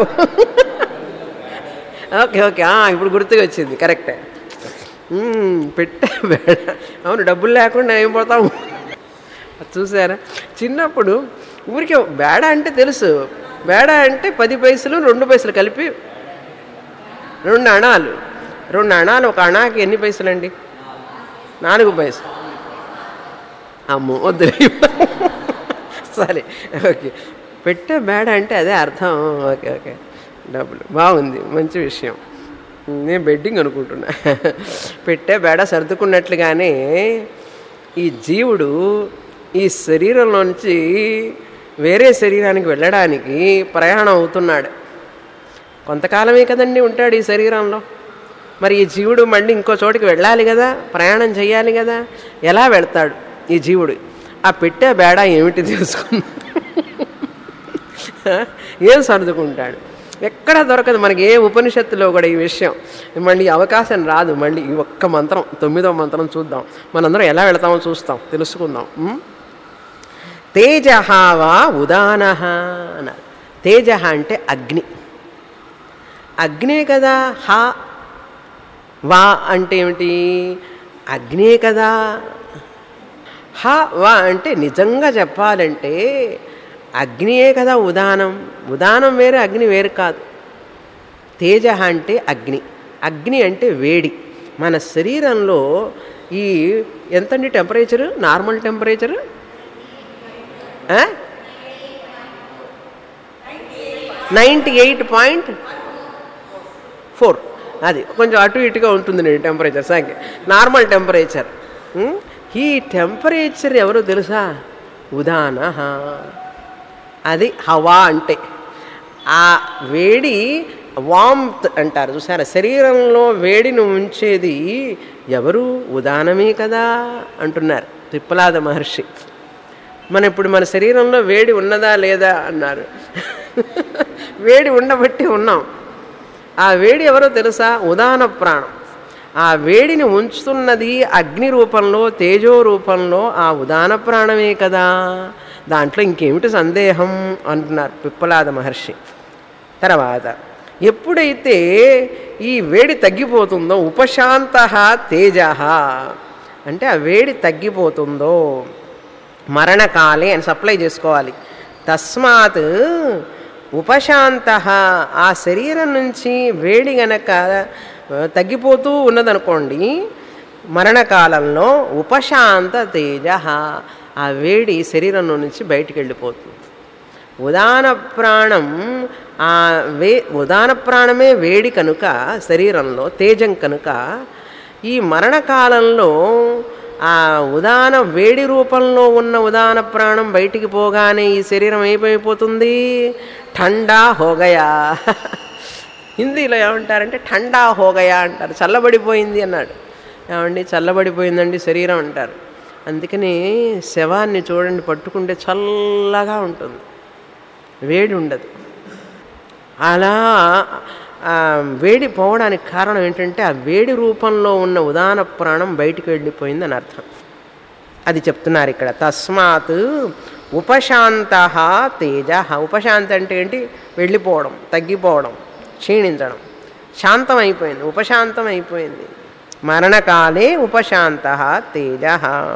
ఓకే ఓకే, ఇప్పుడు గుర్తుగా వచ్చింది, కరెక్టే. పెట్టే బేడా. అవును, డబ్బులు లేకుండా ఏం పోతాము, చూసారా? చిన్నప్పుడు ఊరికే బేడా అంటే తెలుసు. బేడా అంటే 10 పైసలు 2 పైసలు కలిపి 2 అణాలు. 2 అణాలు, ఒక అణాకి ఎన్ని పైసలండి? 4 పైసలు. అమ్మో వద్దు. సరే, ఓకే. పెట్టే బేడ అంటే అదే అర్థం. ఓకే ఓకే, డబ్బులు. బాగుంది, మంచి విషయం. నేను బెడ్డింగ్ అనుకుంటున్నా. పెట్టే బేడ సర్దుకున్నట్లుగానే ఈ జీవుడు ఈ శరీరంలోంచి వేరే శరీరానికి వెళ్ళడానికి ప్రయాణం అవుతున్నాడు. కొంతకాలమే కదండి ఉంటాడు ఈ శరీరంలో. మరి ఈ జీవుడు మళ్ళీ ఇంకో చోటికి వెళ్ళాలి కదా, ప్రయాణం చేయాలి కదా. ఎలా వెళ్తాడు ఈ జీవుడు? ఆ పెట్టే బేడ ఏమిటి తెలుసుకున్నా? ఏం సర్దుకుంటాడు? ఎక్కడ దొరకదు మనకి, ఏ ఉపనిషత్తులో కూడా ఈ విషయం. మళ్ళీ అవకాశం రాదు. మళ్ళీ ఈ ఒక్క మంత్రం, 9వ మంత్రం చూద్దాం. మనందరం ఎలా వెళతామో చూస్తాం, తెలుసుకుందాం. తేజః వా ఉదానః అన్నారు. తేజః అంటే అగ్ని. అగ్నే కదా. హా వా అంటే ఏమిటి? అగ్నే కదా. హ వా అంటే నిజంగా చెప్పాలంటే అగ్నియే కదా ఉదానం. ఉదానం వేరే, అగ్ని వేరు కాదు. తేజ అంటే అగ్ని, అగ్ని అంటే వేడి. మన శరీరంలో ఈ ఎంతండి టెంపరేచరు, నార్మల్ టెంపరేచరు 98.4. అది కొంచెం అటు ఇటుగా ఉంటుంది టెంపరేచర్ సంఖ్య, నార్మల్ టెంపరేచర్. ఈ టెంపరేచర్ ఎవరో తెలుసా? ఉదాన. అది హవా అంటే ఆ వేడి, వామ్త్ అంటారు చూసారా, శరీరంలో వేడిని ఉంచేది ఎవరు? ఉదానమే కదా అంటున్నారు పిప్పలాద మహర్షి. ఇప్పుడు మన శరీరంలో వేడి ఉన్నదా లేదా అన్నారు. వేడి ఉండబట్టి ఉన్నాం. ఆ వేడి ఎవరో తెలుసా? ఉదాన ప్రాణం. ఆ వేడిని ఉంచుతున్నది అగ్ని రూపంలో, తేజో రూపంలో ఆ ఉదాన ప్రాణమే కదా, దాంట్లో ఇంకేమిటి సందేహం అంటున్నారు పిప్పలాద మహర్షి. తర్వాత ఎప్పుడైతే ఈ వేడి తగ్గిపోతుందో, ఉపశాంత తేజ అంటే ఆ వేడి తగ్గిపోతుందో, మరణకాలే అని సప్లై చేసుకోవాలి. తస్మాత్ ఉపశాంత, ఆ శరీరం నుంచి వేడి గనక తగ్గిపోతూ ఉన్నదనుకోండి, మరణకాలంలో ఉపశాంత తేజ, ఆ వేడి శరీరంలో నుంచి బయటికి వెళ్ళిపోతుంది. ఉదాన ప్రాణం, ఆ ఉదాన ప్రాణమే వేడి కనుక శరీరంలో తేజం కనుక, ఈ మరణకాలంలో ఆ ఉదాన వేడి రూపంలో ఉన్న ఉదాన ప్రాణం బయటికి పోగానే ఈ శరీరం ఏమైపోతుంది? ఠండా హోగయా. హిందీలో ఏమంటారంటే ఠండా హోగయా అంటారు, చల్లబడిపోయింది అన్నాడు. ఏమండి చల్లబడిపోయిందండి శరీరం అంటారు. అందుకని శవాన్ని చూడండి, పట్టుకుంటే చల్లగా ఉంటుంది, వేడి ఉండదు. అలా వేడి పోవడానికి కారణం ఏంటంటే ఆ వేడి రూపంలో ఉన్న ఉదాన ప్రాణం బయటికి వెళ్ళిపోయింది అని అర్థం. అది చెప్తున్నారు ఇక్కడ. తస్మాత్ ఉపశాంత తేజ. ఉపశాంతి అంటే ఏంటి? వెళ్ళిపోవడం, తగ్గిపోవడం, క్షీణించడం. శాంతం అయిపోయింది, ఉపశాంతం అయిపోయింది. మరణకాలే ఉపశాంత తేజ.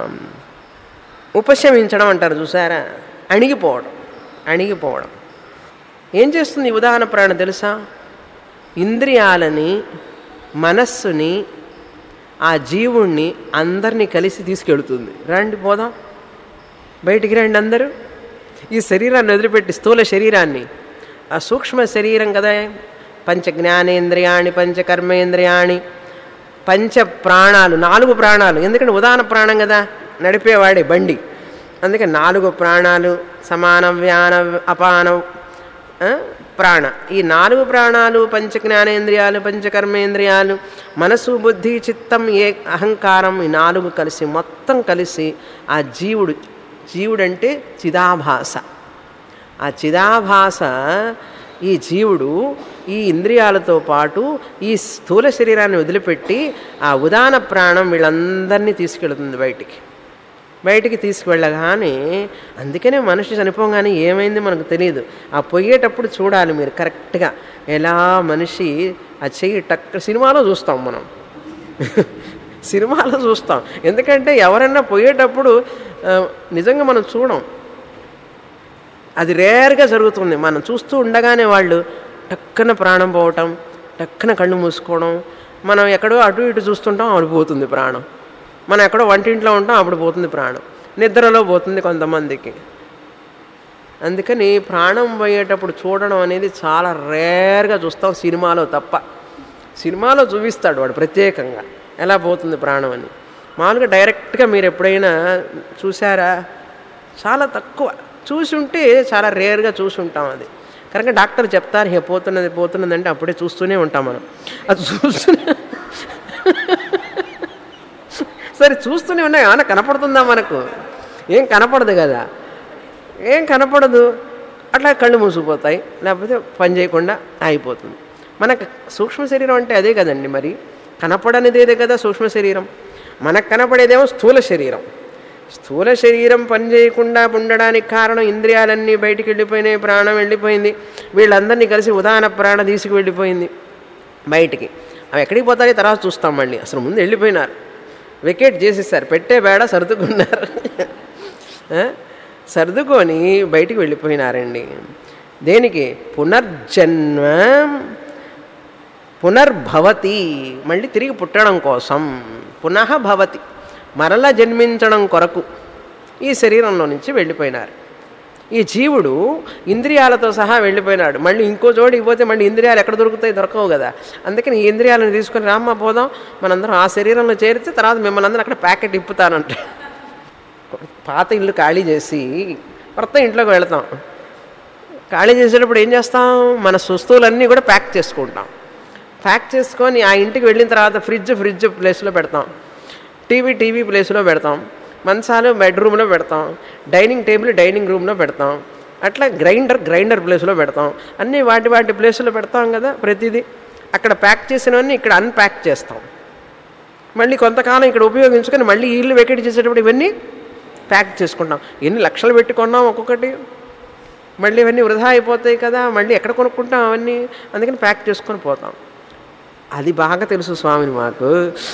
ఉపశమించడం అంటారు చూసారా, అణిగిపోవడం. అణిగిపోవడం ఏం చేస్తుంది ఉదాహరణ ప్రాణం తెలుసా? ఇంద్రియాలని, మనస్సుని, ఆ జీవుణ్ణి అందరినీ కలిసి తీసుకెళ్తుంది. రండి పోదాం, బయటికి రండి అందరూ. ఈ శరీరాన్ని వదిలిపెట్టి, స్థూల శరీరాన్ని, ఆ సూక్ష్మ శరీరం కదా, పంచ జ్ఞానేంద్రియాణి, పంచ కర్మేంద్రియాణి, పంచ ప్రాణాలు, 4 ప్రాణాలు. ఎందుకంటే ఉదాహరణ ప్రాణం కదా, నడిపేవాడే బండి. అందుకే 4 ప్రాణాలు, సమాన వ్యాన అపాన ప్రాణ. ఈ 4 ప్రాణాలు, పంచ జ్ఞానేంద్రియాలు, పంచకర్మేంద్రియాలు, మనసు, బుద్ధి, చిత్తం, అహంకారం, ఈ 4 కలిసి, మొత్తం కలిసి ఆ జీవుడు. జీవుడంటే చిదాభాస. ఆ చిదాభాస ఈ జీవుడు ఈ ఇంద్రియాలతో పాటు ఈ స్థూల శరీరాన్ని వదిలిపెట్టి ఆ ఉదాన ప్రాణం వీళ్ళందరినీ తీసుకెళ్తుంది బయటికి తీసుకువెళ్ళగానే. అందుకనే మనిషి చనిపోగానే ఏమైంది మనకు తెలియదు. ఆ పోయేటప్పుడు చూడాలి మీరు కరెక్ట్గా, ఎలా మనిషి ఆ చెయ్యి సినిమాలో చూస్తాం మనం. సినిమాలో చూస్తాం. ఎందుకంటే ఎవరైనా పోయేటప్పుడు నిజంగా మనం చూడం, అది రేర్గా జరుగుతుంది. మనం చూస్తూ ఉండగానే వాళ్ళు టక్కన ప్రాణం పోవటం, టక్కన కళ్ళు మూసుకోవడం. మనం ఎక్కడో అటు ఇటు చూస్తుంటాం, అప్పుడు పోతుంది ప్రాణం. మనం ఎక్కడో వంటింట్లో ఉంటాం, అప్పుడు పోతుంది ప్రాణం. నిద్రలో పోతుంది కొంతమందికి. అందుకని ప్రాణం పోయేటప్పుడు చూడడం అనేది చాలా రేర్గా చూస్తాం, సినిమాలో తప్ప. సినిమాలో చూపిస్తాడు వాడు ప్రత్యేకంగా ఎలా పోతుంది ప్రాణం అని. మామూలుగా డైరెక్ట్గా మీరు ఎప్పుడైనా చూసారా? చాలా తక్కువ. చూసి ఉంటే చాలా రేర్గా చూసి ఉంటాం. అది కనుక డాక్టర్ చెప్తారు పోతున్నది అంటే అప్పుడే చూస్తూనే ఉంటాం మనం. అది చూస్తూనే సరే చూస్తూనే ఉన్నాయి. ఏమైనా కనపడుతుందా మనకు? ఏం కనపడదు కదా, ఏం కనపడదు. అట్లా కళ్ళు మూసిపోతాయి, లేకపోతే పని చేయకుండా ఆగిపోతుంది. మనకు సూక్ష్మ శరీరం అంటే అదే కదండి. మరి కనపడనిదేదే కదా సూక్ష్మ శరీరం. మనకు కనపడేదేమో స్థూల శరీరం. స్థూల శరీరం పనిచేయకుండా ఉండడానికి కారణం ఇంద్రియాలన్నీ బయటికి వెళ్ళిపోయినాయి, ప్రాణం వెళ్ళిపోయింది. వీళ్ళందరినీ కలిసి ఉదాహరణ ప్రాణం తీసుకు వెళ్ళిపోయింది బయటికి. అవి ఎక్కడికి పోతాయి తర్వాత చూస్తాం మళ్ళీ. అసలు ముందు వెళ్ళిపోయినారు, వెకేట్ చేసేసారు, పెట్టే బేడ సర్దుకున్నారు. సర్దుకొని బయటికి వెళ్ళిపోయినారండి. దేనికి? పునర్జన్మ పునర్భవతి, మళ్ళీ తిరిగి పుట్టడం కోసం. పునః భవతి, మరలా జన్మించడం కొరకు ఈ శరీరంలో నుంచి వెళ్ళిపోయినారు. ఈ జీవుడు ఇంద్రియాలతో సహా వెళ్ళిపోయినాడు. మళ్ళీ ఇంకో చోటికి పోతే మళ్ళీ ఇంద్రియాలు ఎక్కడ దొరుకుతాయి? దొరకవు కదా. అందుకని ఈ ఇంద్రియాలను తీసుకొని రామ్మ పోదాం, మనందరం ఆ శరీరంలో చేరితే తర్వాత మిమ్మల్ని అందరం అక్కడ ప్యాకెట్ ఇప్పుతానంట. పాత ఇల్లు ఖాళీ చేసి కొత్త ఇంట్లోకి వెళతాం. ఖాళీ చేసేటప్పుడు ఏం చేస్తాం? మన వస్తువులన్నీ కూడా ప్యాక్ చేసుకుంటాం. ప్యాక్ చేసుకొని ఆ ఇంటికి వెళ్ళిన తర్వాత ఫ్రిడ్జ్ ప్లేస్లో పెడతాం, టీవీ ప్లేస్లో పెడతాం, మంచాలు బెడ్రూమ్లో పెడతాం, డైనింగ్ టేబుల్ డైనింగ్ రూమ్లో పెడతాం, అట్లా గ్రైండర్ ప్లేస్లో పెడతాం. అన్నీ వాటి ప్లేస్లో పెడతాం కదా. ప్రతిదీ అక్కడ ప్యాక్ చేసినవన్నీ ఇక్కడ అన్ప్యాక్ చేస్తాం. మళ్ళీ కొంతకాలం ఇక్కడ ఉపయోగించుకొని మళ్ళీ ఇల్లు వెకేట్ చేసేటప్పుడు ఇవన్నీ ప్యాక్ చేసుకుంటాం. ఎన్ని లక్షలు పెట్టుకున్నాం ఒక్కొక్కటి, మళ్ళీ ఇవన్నీ వృధా అయిపోతాయి కదా. మళ్ళీ ఎక్కడ కొనుక్కుంటాం అవన్నీ, అందుకని ప్యాక్ చేసుకొని పోతాం. అది బాగా తెలుసు స్వామిని మాకు.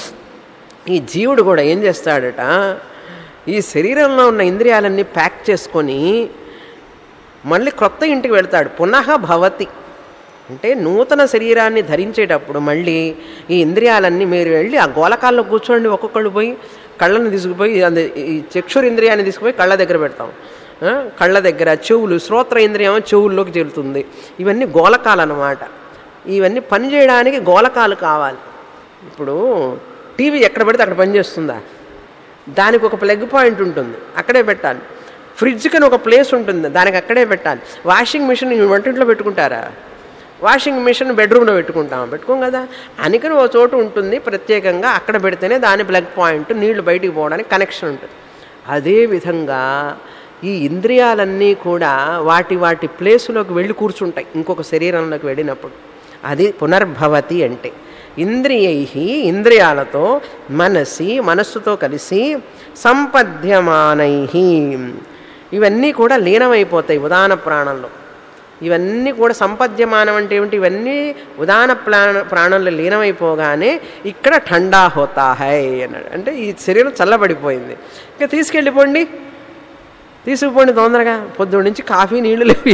ఈ జీవుడు కూడా ఏం చేస్తాడట, ఈ శరీరంలో ఉన్న ఇంద్రియాలన్నీ ప్యాక్ చేసుకొని మళ్ళీ కొత్త ఇంటికి వెళ్తాడు. పునః భవతి అంటే నూతన శరీరాన్ని ధరించేటప్పుడు మళ్ళీ ఈ ఇంద్రియాలన్నీ మీరు వెళ్ళి ఆ గోలకాల్లో కూర్చోండి. ఒక్కొక్కళ్ళు పోయి కళ్ళని తీసుకుపోయి ఈ చక్షురింద్రియాన్ని తీసుకుపోయి కళ్ళ దగ్గర పెడతాం. కళ్ళ దగ్గర చెవులు, శ్రోత్ర ఇంద్రియం చెవుల్లోకి చెల్లుతుంది. ఇవన్నీ గోలకాలు అన్నమాట. ఇవన్నీ పనిచేయడానికి గోలకాలు కావాలి. ఇప్పుడు టీవీ ఎక్కడ పెడితే అక్కడ పనిచేస్తుందా? దానికి ఒక ప్లగ్ పాయింట్ ఉంటుంది, అక్కడే పెట్టాలి. ఫ్రిడ్జ్కి ఒక ప్లేస్ ఉంటుంది, దానికి అక్కడే పెట్టాలి. వాషింగ్ మిషన్ వంటింట్లో పెట్టుకుంటారా? వాషింగ్ మిషన్ బెడ్రూమ్లో పెట్టుకోం కదా. అనికని ఒక చోటు ఉంటుంది ప్రత్యేకంగా, అక్కడ పెడితేనే దాని ప్లగ్ పాయింట్, నీళ్లు బయటికి పోవడానికి కనెక్షన్ ఉంటుంది. అదేవిధంగా ఈ ఇంద్రియాలన్నీ కూడా వాటి ప్లేసులోకి వెళ్ళి కూర్చుంటాయి ఇంకొక శరీరంలోకి వెళ్ళినప్పుడు. అది పునర్భవతి అంటే. ఇంద్రియై ఇంద్రియాలతో మనస్సుతో కలిసి సంపద్యమానై ఇవన్నీ కూడా లీనమైపోతాయి ఉదాన ప్రాణంలో. ఇవన్నీ కూడా సంపద్యమానం అంటే ఏమిటి? ఇవన్నీ ఉదాన ప్రాణంలో లీనమైపోగానే ఇక్కడ ఠండా హోతా హై అన్నాడు. అంటే ఈ శరీరం చల్లబడిపోయింది, ఇంకా తీసుకుపోండి తొందరగా. పొద్దున్న నుంచి కాఫీ నీళ్ళు లేవు,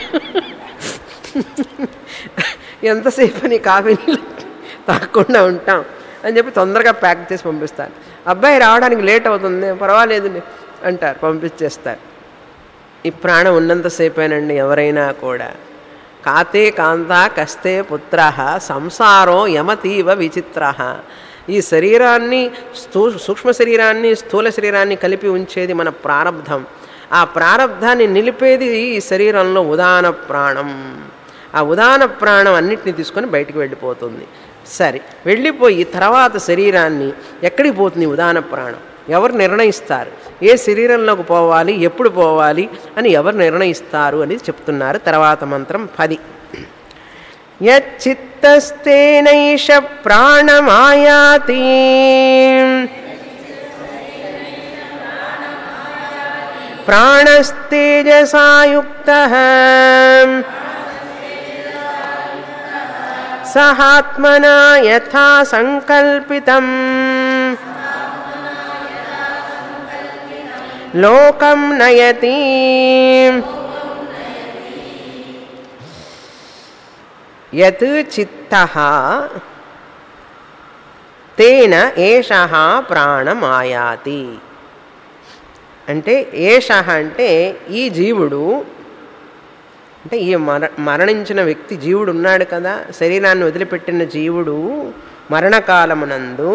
ఎంతసేపు నీ కాఫీ నీళ్ళు తాగకుండా ఉంటాం అని చెప్పి తొందరగా ప్యాక్ చేసి పంపిస్తారు. అబ్బాయి రావడానికి లేట్ అవుతుంది, పర్వాలేదు అంటారు, పంపించేస్తారు. ఈ ప్రాణం ఉన్నంతసేపేనండి ఎవరైనా కూడా. కాతే కాంత కస్తే పుత్ర సంసారో యమతీవ విచిత్ర. ఈ శరీరాన్ని సూక్ష్మ శరీరాన్ని స్థూల శరీరాన్ని కలిపి ఉంచేది మన ప్రారబ్ధం. ఆ ప్రారబ్ధాన్ని నిలిపేది ఈ శరీరంలో ఉదాన ప్రాణం. ఆ ఉదాన ప్రాణం అన్నిటిని తీసుకొని బయటికి వెళ్ళిపోతుంది. సరే, వెళ్ళిపోయి తర్వాత శరీరాన్ని ఎక్కడికి పోతుంది ఉదాన ప్రాణం? ఎవరు నిర్ణయిస్తారు? ఏ శరీరంలోకి పోవాలి, ఎప్పుడు పోవాలి అని ఎవరు నిర్ణయిస్తారు అని చెప్తున్నారు తర్వాత మంత్రం 10. యచ్చిత్తస్తేనైష ప్రాణమాయాతి ప్రాణస్తేజసాయుక్తః సహాత్మనా యథా సంకల్పితం లోకం నయతి. యత్ చిత్తః తేన ఏషః ప్రాణమాయాతి. అంటే ఏషః అంటే ఈ జీవుడు, అంటే ఈ మరణించిన వ్యక్తి జీవుడు ఉన్నాడు కదా, శరీరాన్ని వదిలిపెట్టిన జీవుడు మరణకాలమునందు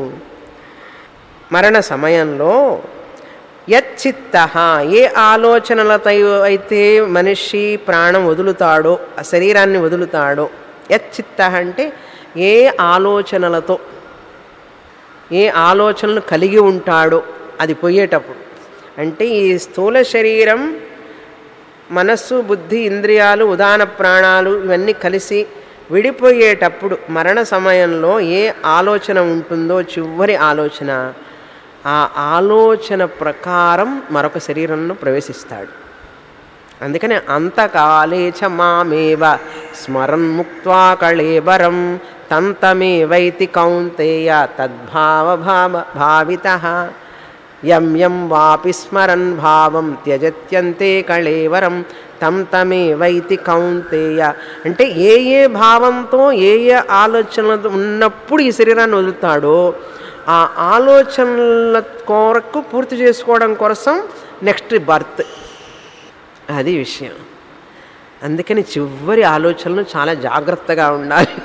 మరణ సమయంలో యచ్చిత్తః ఏ ఆలోచనలతో అయితే మనిషి ప్రాణం వదులుతాడో, ఆ శరీరాన్ని వదులుతాడో, యచ్చిత్తః అంటే ఏ ఆలోచనలతో, ఏ ఆలోచనలు కలిగి ఉంటాడో అది పోయేటప్పుడు. అంటే ఈ స్థూల శరీరం, మనస్సు, బుద్ధి, ఇంద్రియాలు, ఉదాన ప్రాణాలు ఇవన్నీ కలిసి విడిపోయేటప్పుడు మరణ సమయంలో ఏ ఆలోచన ఉంటుందో, చివరి ఆలోచన, ఆ ఆలోచన ప్రకారం మరొక శరీరంలో ప్రవేశిస్తాడు. అందుకని అంతకాలే చ మామేవ స్మరన్ ముక్త్వా కళేబరం తంతమేవైతి కౌంతేయ తద్భావితః. యం యం వాపి స్మరన్ భావం త్యజత్యంతే కళేవరం తం తమే వైతి కౌంతేయ. అంటే ఏ ఏ భావంతో ఏ ఏ ఆలోచనలతో ఉన్నప్పుడు ఈ శరీరాన్ని వదులుతాడో ఆ ఆలోచనల కొరకు పూర్తి చేసుకోవడం కోసం నెక్స్ట్ బర్త్. అది విషయం. అందుకని చివరి ఆలోచనలు చాలా జాగ్రత్తగా ఉండాలి.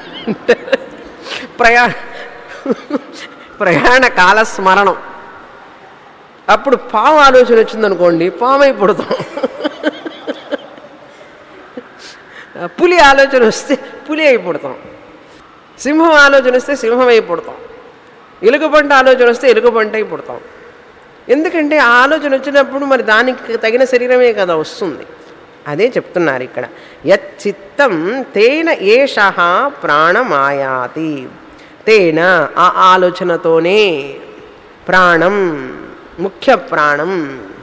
ప్రయాణ కాల స్మరణం. అప్పుడు పాము ఆలోచన వచ్చిందనుకోండి, పామై పుడతాం. పులి ఆలోచన వస్తే పులి అయి పుడతాం. సింహం ఆలోచన వస్తే సింహం అయి పుడతాం. ఎలుగుబంట ఆలోచన వస్తే ఎలుగుబంట అయి పుడతాం. ఎందుకంటే ఆ ఆలోచన వచ్చినప్పుడు మరి దానికి తగిన శరీరమే కదా వస్తుంది. అదే చెప్తున్నారు ఇక్కడ. యచ్చిత్తం తేన ఏషః ప్రాణమాయాతి. తేన ఆ ఆలోచనతోనే ప్రాణం, ముఖ్య ప్రాణం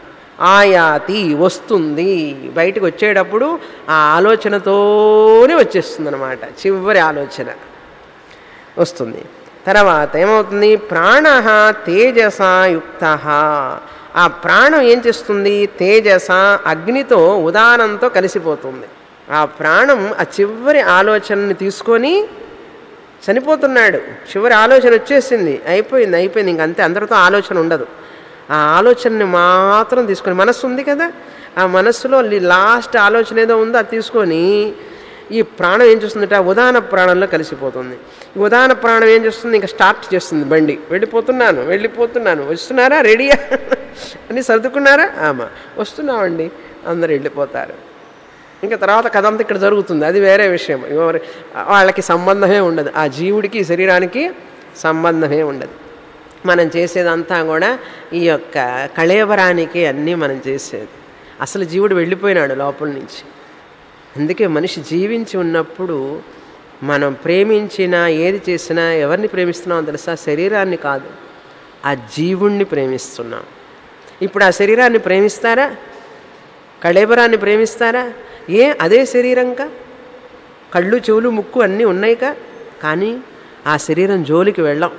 ఆయాతి వస్తుంది. బయటకు వచ్చేటప్పుడు ఆ ఆలోచనతోనే వచ్చేస్తుంది అన్నమాట. చివరి ఆలోచన వస్తుంది. తర్వాత ఏమవుతుంది? ప్రాణ తేజసా యుక్త. ఆ ప్రాణం ఏం చేస్తుంది? తేజస అగ్నితో ఉదానంతో కలిసిపోతుంది. ఆ ప్రాణం ఆ చివరి ఆలోచనని తీసుకొని చనిపోతున్నాడు. చివరి ఆలోచన వచ్చేసింది, అయిపోయింది ఇంకంతే. అందరితో ఆలోచన ఉండదు. ఆ ఆలోచనని మాత్రం తీసుకొని, మనస్సు ఉంది కదా, ఆ మనస్సులో లాస్ట్ ఆలోచన ఏదో ఉందో అది తీసుకొని ఈ ప్రాణం ఏం చేస్తుందట? ఉదాన ప్రాణంలో కలిసిపోతుంది. ఈ ఉదాన ప్రాణం ఏం చేస్తుంది? ఇంకా స్టార్ట్ చేస్తుంది బండి. వెళ్ళిపోతున్నాను వస్తున్నారా, రెడీయా అని సర్దుకున్నారా? ఆమా వస్తున్నామండి, అందరు వెళ్ళిపోతారు. ఇంకా తర్వాత కథ అంతా ఇక్కడ జరుగుతుంది. అది వేరే విషయం. వాళ్ళకి సంబంధమే ఉండదు. ఆ జీవుడికి శరీరానికి సంబంధమే ఉండదు. మనం చేసేదంతా కూడా ఈ యొక్క కళేవరానికి అన్నీ మనం చేసేది. అసలు జీవుడు వెళ్ళిపోయినాడు లోపల నుంచి. అందుకే మనిషి జీవించి ఉన్నప్పుడు మనం ప్రేమించినా ఏది చేసినా ఎవరిని ప్రేమిస్తున్నామో తెలుసా? శరీరాన్ని కాదు, ఆ జీవుణ్ణి ప్రేమిస్తున్నాం. ఇప్పుడు ఆ శరీరాన్ని ప్రేమిస్తారా? కళేబరాన్ని ప్రేమిస్తారా? అదే శరీరంకా? కళ్ళు చెవులు ముక్కు అన్నీ ఉన్నాయికా, కానీ ఆ శరీరం జోలికి వెళ్ళాం.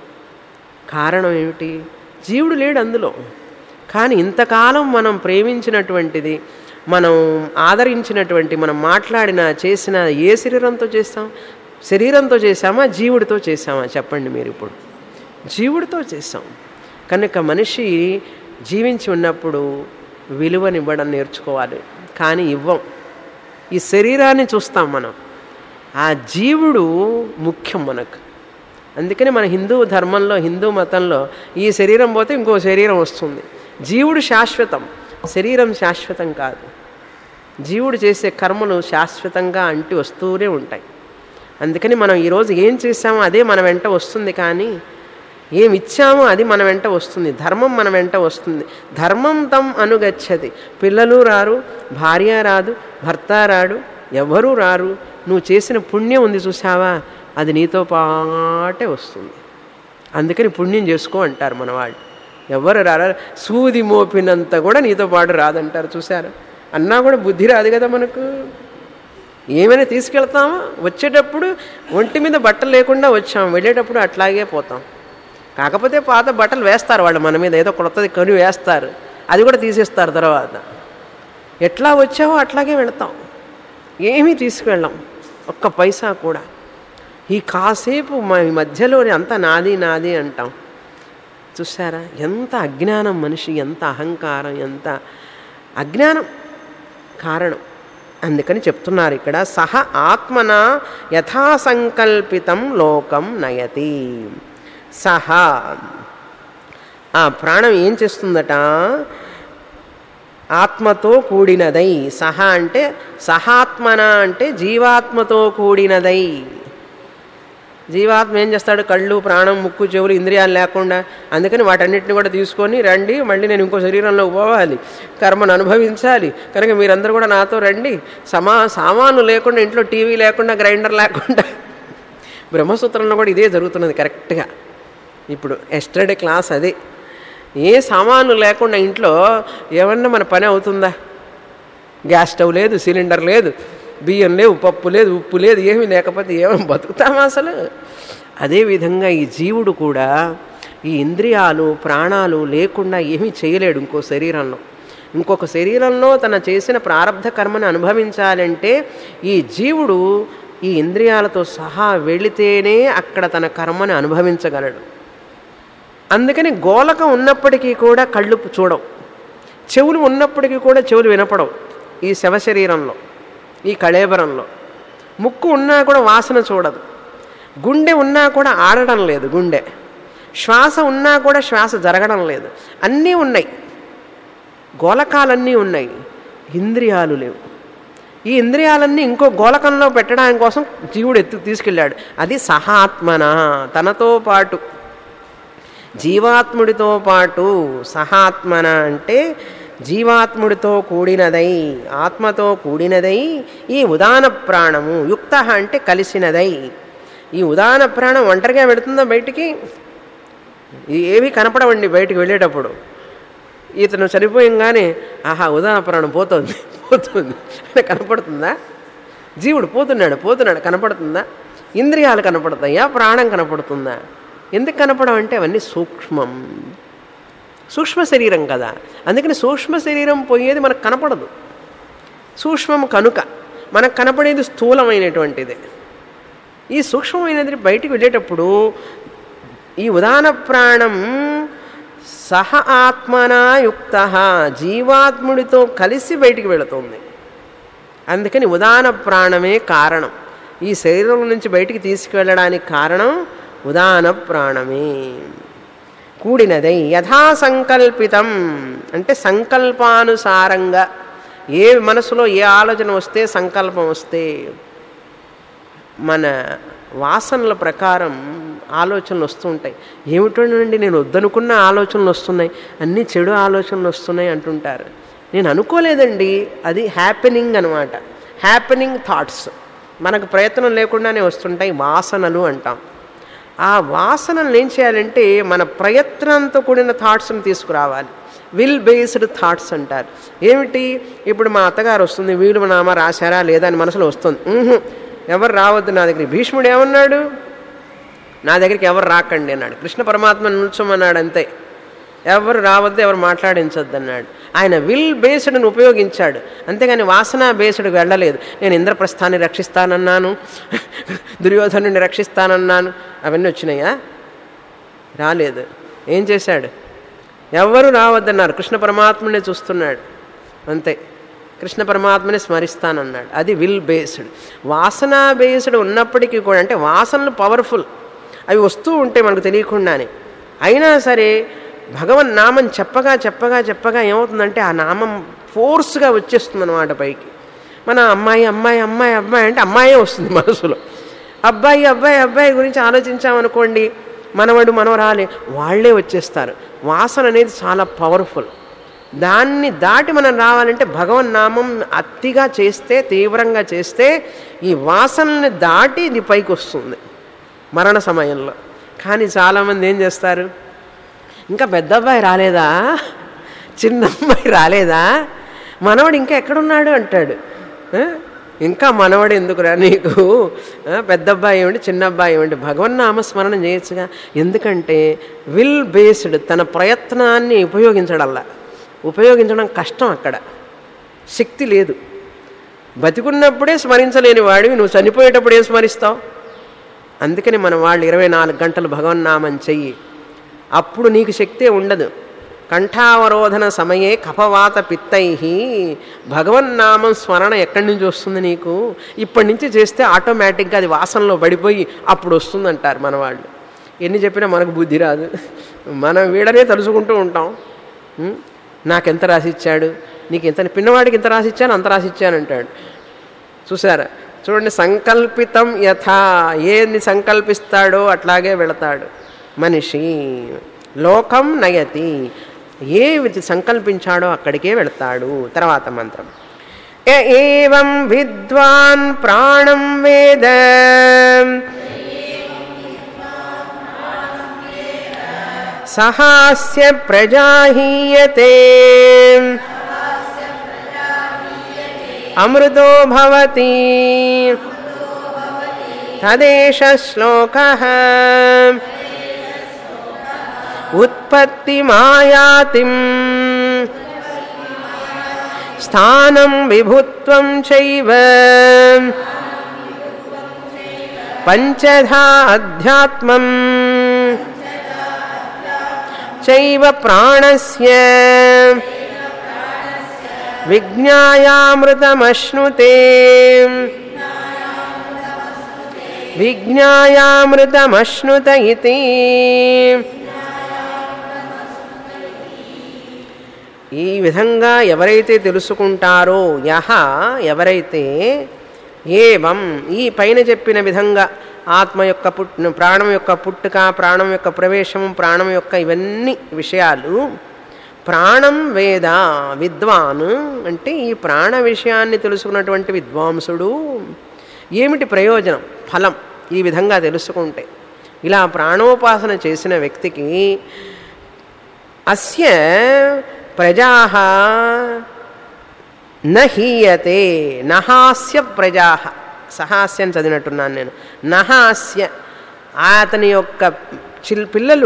కారణం ఏమిటి? జీవుడు లేడు అందులో. కానీ ఇంతకాలం మనం ప్రేమించినటువంటిది, మనం ఆదరించినటువంటి, మనం మాట్లాడిన చేసిన ఏ శరీరంతో చేస్తాం? శరీరంతో చేశామా, జీవుడితో చేశామా? చెప్పండి మీరు. ఇప్పుడు జీవుడితో చేస్తాం. కనుక మనిషి జీవించి ఉన్నప్పుడు విలువనివ్వడం నేర్చుకోవాలి. కానీ ఇవ్వం. ఈ శరీరాన్ని చూస్తాం మనం. ఆ జీవుడు ముఖ్యం మనకు. అందుకని మన హిందూ ధర్మంలో, హిందూ మతంలో ఈ శరీరం పోతే ఇంకో శరీరం వస్తుంది. జీవుడు శాశ్వతం, శరీరం శాశ్వతం కాదు. జీవుడు చేసే కర్మలు శాశ్వతంగా అంటి వస్తూనే ఉంటాయి. అందుకని మనం ఈరోజు ఏం చేసామో అదే మన వెంట వస్తుంది. కానీ ఏమి ఇచ్చామో అది మన వెంట వస్తుంది. ధర్మం మన వెంట వస్తుంది. ధర్మం తం అనుగచ్చతి. పిల్లలు రారు, భార్య రాదు, భర్త రాడు, ఎవరూ రారు. నువ్వు చేసిన పుణ్యం ఉంది చూసావా, అది నీతో పాటే వస్తుంది. అందుకని పుణ్యం చేసుకో అంటారు మన వాళ్ళు. ఎవరు రారా? సూది మోపినంత కూడా నీతో పాటు రాదంటారు. చూసారు? అన్నా కూడా బుద్ధి రాదు కదా మనకు. ఏమైనా తీసుకెళ్తామా? వచ్చేటప్పుడు ఒంటి మీద బట్టలు లేకుండా వచ్చాం, వెళ్ళేటప్పుడు అట్లాగే పోతాం. కాకపోతే పాత బట్టలు వేస్తారు వాళ్ళు మన మీద, ఏదో కొత్తది కొని వేస్తారు, అది కూడా తీసేస్తారు తర్వాత. ఎట్లా వచ్చావో అట్లాగే వెళతాం, ఏమీ తీసుకువెళ్ళాం, ఒక్క పైసా కూడా. ఈ కాసేపు మా మధ్యలోని అంతా నాది నాది అంటాం. చూసారా ఎంత అజ్ఞానం మనిషి, ఎంత అహంకారం, ఎంత అజ్ఞానం కారణం. అందుకని చెప్తున్నారు ఇక్కడ, సహ ఆత్మన యథాసంకల్పితం లోకం నయతి. సహ ఆ ప్రాణం ఏం చేస్తుందట? ఆత్మతో కూడినదై. సహ అంటే సహాత్మన అంటే జీవాత్మతో కూడినదై. జీవాత్మ ఏం చేస్తాడు? కళ్ళు, ప్రాణం, ముక్కు, చెవులు, ఇంద్రియాలు లేకుండా. అందుకని వాటన్నిటిని కూడా తీసుకొని రండి, మళ్ళీ నేను ఇంకో శరీరంలోకి పోవాలి, కర్మను అనుభవించాలి, కనుక మీరందరూ కూడా నాతో రండి. సామాను లేకుండా, ఇంట్లో టీవీ లేకుండా, గ్రైండర్ లేకుండా. బ్రహ్మసూత్రంలో కూడా ఇదే జరుగుతున్నది కరెక్ట్గా. ఇప్పుడు ఎస్టర్డే క్లాస్ అదే. ఏ సామాను లేకుండా ఇంట్లో ఏమన్నా మన పని అవుతుందా? గ్యాస్ స్టవ్ లేదు, సిలిండర్ లేదు, బియ్యం లేవు, పప్పు లేదు, ఉప్పు లేదు, ఏమీ లేకపోతే ఏమైనా బతుకుతామా అసలు? అదేవిధంగా ఈ జీవుడు కూడా ఈ ఇంద్రియాలు ప్రాణాలు లేకుండా ఏమీ చేయలేడు ఇంకొక శరీరంలో తన చేసిన ప్రారబ్ధ కర్మను అనుభవించాలంటే ఈ జీవుడు ఈ ఇంద్రియాలతో సహా వెళితేనే అక్కడ తన కర్మను అనుభవించగలడు. అందుకని గోలకం ఉన్నప్పటికీ కూడా కళ్ళు చూడవు, చెవులు ఉన్నప్పటికీ కూడా చెవులు వినపడవు ఈ శవశరీరంలో, ఈ కళేబరంలో. ముక్కు ఉన్నా కూడా వాసన చూడదు, గుండె ఉన్నా కూడా ఆడడం లేదు గుండె, శ్వాస ఉన్నా కూడా శ్వాస జరగడం లేదు. అన్నీ ఉన్నాయి, గోలకాలన్నీ ఉన్నాయి, ఇంద్రియాలు లేవు. ఈ ఇంద్రియాలన్నీ ఇంకో గోలకంలో పెట్టడానికి కోసం జీవుడు తీసుకెళ్ళాడు. అది సహాత్మన, తనతో పాటు జీవాత్ముడితో పాటు. సహాత్మన అంటే జీవాత్ముడితో కూడినదై, ఆత్మతో కూడినదై ఈ ఉదాన ప్రాణము. యుక్త అంటే కలిసినదై. ఈ ఉదాన ప్రాణం ఒంటరిగా వెళుతుందా బయటికి? ఏవి కనపడవండి బయటికి వెళ్ళేటప్పుడు. ఇతను చనిపోయంగానే ఆహా ఉదాన ప్రాణం పోతుంది అంటే కనపడుతుందా? జీవుడు పోతున్నాడు కనపడుతుందా? ఇంద్రియాలు కనపడతాయా? ప్రాణం కనపడుతుందా? ఎందుకు కనపడమంటే అవన్నీ సూక్ష్మ శరీరం కదా. అందుకని సూక్ష్మ శరీరం పోయేది మనకు కనపడదు. సూక్ష్మము కనుక మనకు కనపడేది స్థూలమైనటువంటిది. ఈ సూక్ష్మమైనది బయటికి వెళ్ళేటప్పుడు ఈ ఉదాన ప్రాణం సహ ఆత్మనా యుక్త, జీవాత్ముడితో కలిసి బయటికి వెళుతుంది. అందుకని ఉదాన ప్రాణమే కారణం. ఈ శరీరం నుంచి బయటికి తీసుకువెళ్ళడానికి కారణం ఉదాన ప్రాణమే. కూడినదై యథాసంకల్పితం అంటే సంకల్పానుసారంగా, ఏ మనసులో ఏ ఆలోచన వస్తే, సంకల్పం వస్తే, మన వాసనల ప్రకారం ఆలోచనలు వస్తూ ఉంటాయి. ఏమిటోనండి నేను వద్దనుకున్న ఆలోచనలు వస్తున్నాయి, అన్నీ చెడు ఆలోచనలు వస్తున్నాయి అంటుంటారు. నేను అనుకోలేదండి, అది హ్యాపెనింగ్ అనమాట. హ్యాపెనింగ్ థాట్స్ మనకు ప్రయత్నం లేకుండానే వస్తుంటాయి, వాసనలు అంటాం. ఆ వాసనలు ఏం చేయాలంటే మన ప్రయత్నంతో కూడిన థాట్స్ని తీసుకురావాలి. విల్ బేస్డ్ థాట్స్ అంటారు. ఏమిటి? ఇప్పుడు మా అత్తగారు వస్తుంది, వీలు నామా రాశారా లేదా అని మనసులో వస్తుంది. ఎవరు రావద్దు నా దగ్గరికి. భీష్ముడు ఏమన్నాడు? నా దగ్గరికి ఎవరు రాకండి అన్నాడు. కృష్ణ పరమాత్మ నిల్చోమన్నాడు అంతే. ఎవరు రావద్దు, ఎవరు మాట్లాడించొద్దు అన్నాడు. ఆయన విల్ బేస్డ్ని ఉపయోగించాడు, అంతేగాని వాసన బేస్డ్కి వెళ్ళలేదు. నేను ఇంద్రప్రస్థాన్ని రక్షిస్తానన్నాను, దుర్యోధనుడిని రక్షిస్తానన్నాను, అవన్నీ వచ్చినాయా? రాలేదు. ఏం చేశాడు? ఎవరు రావద్దన్నారు, కృష్ణ పరమాత్మనే చూస్తున్నాడు అంతే. కృష్ణ పరమాత్మని స్మరిస్తానన్నాడు. అది విల్ బేస్డ్. వాసన బేస్డ్ ఉన్నప్పటికీ కూడా, అంటే వాసనలు పవర్ఫుల్, అవి వస్తూ ఉంటే మనకు తెలియకుండానే. అయినా సరే భగవన్ నామం చెప్పగా చెప్పగా చెప్పగా ఏమవుతుందంటే ఆ నామం ఫోర్స్గా వచ్చేస్తుంది అన్నమాట పైకి. మన అమ్మాయి అమ్మాయి అమ్మాయి అమ్మాయి అంటే అమ్మాయే వస్తుంది మనసులో. అబ్బాయి అబ్బాయి అబ్బాయి గురించి ఆలోచించామనుకోండి, మనవడు మనవరాలే వాళ్ళే వచ్చేస్తారు. వాసన అనేది చాలా పవర్ఫుల్. దాన్ని దాటి మనం రావాలంటే భగవన్ నామం అతిగా చేస్తే, తీవ్రంగా చేస్తే ఈ వాసనల్ని దాటి ఇది పైకి వస్తుంది మరణ సమయంలో. కానీ చాలామంది ఏం చేస్తారు, ఇంకా పెద్ద అబ్బాయి రాలేదా, చిన్న అమ్మాయి రాలేదా, మనవడు ఇంకా ఎక్కడున్నాడు అంటాడు. ఇంకా మనవడు ఎందుకురా నీకు, పెద్ద అబ్బాయి ఏమిటి చిన్న అబ్బాయి ఏమిటి, భగవన్నామస్మరణ చేయొచ్చుగా. ఎందుకంటే విల్ బేస్డ్, తన ప్రయత్నాన్ని ఉపయోగించడం కష్టం. అక్కడ శక్తి లేదు. బతికున్నప్పుడే స్మరించలేని వాడివి నువ్వు చనిపోయేటప్పుడు ఏం స్మరిస్తావు? అందుకని మన వాళ్ళు 24 గంటలు భగవన్నామం చెయ్యి, అప్పుడు నీకు శక్తే ఉండదు. కంఠావరోధన సమయే కఫవాత పిత్తై, భగవన్నామం స్మరణ ఎక్కడి నుంచి వస్తుంది నీకు? ఇప్పటి నుంచి చేస్తే ఆటోమేటిక్గా అది వాసనలో పడిపోయి అప్పుడు వస్తుందంటారు మన వాళ్ళు. ఎన్ని చెప్పినా మనకు బుద్ధి రాదు, మనం వీడనే తలుచుకుంటూ ఉంటాం. నాకెంత రాసిచ్చాడు, నీకు ఎంత, పిన్నవాడికి ఇంత రాసిచ్చాను అంత రాసిచ్చాను అంటాడు. చూసారా? చూడండి, సంకల్పితం యథా, ఏది సంకల్పిస్తాడో అట్లాగే వెళతాడు మనిషి. లోకం నయతి, ఏ సంకల్పించాడో అక్కడికే వెళతాడు. తర్వాత మంత్రం, ఏవం విద్వాన్ ప్రాణం వేద సహాస్య ప్రజాహీయతే అమృతో భవతి తదేష శ్లోకః ఉత్పత్తిమాయాతిం స్థానం విభుత్వం చైవ పంచధా అధ్యాత్మం చైవ ప్రాణస్య విజ్ఞాయామృతమశ్నుతే విజ్ఞాయామృతమశ్నుత ఇతి. ఈ విధంగా ఎవరైతే తెలుసుకుంటారో యహ ఎవరైతే ఏవం ఈ పైన చెప్పిన విధంగా ఆత్మ యొక్క ప్రాణం యొక్క పుట్టుక, ప్రాణం యొక్క ప్రవేశం, ప్రాణం యొక్క ఇవన్నీ విషయాలు ప్రాణం వేద విద్వాన్ అంటే ఈ ప్రాణ విషయాన్ని తెలుసుకున్నటువంటి విద్వాంసుడు ఏమిటి ప్రయోజనం ఫలం ఈ విధంగా తెలుసుకుంటే ఇలా ప్రాణోపాసన చేసిన వ్యక్తికి అస్య ప్రజాః నహీయతే నహాస్య ప్రజాః సహాస్యం చదివినట్టున్నాను నేను నహాస్య అతని యొక్క పిల్లలు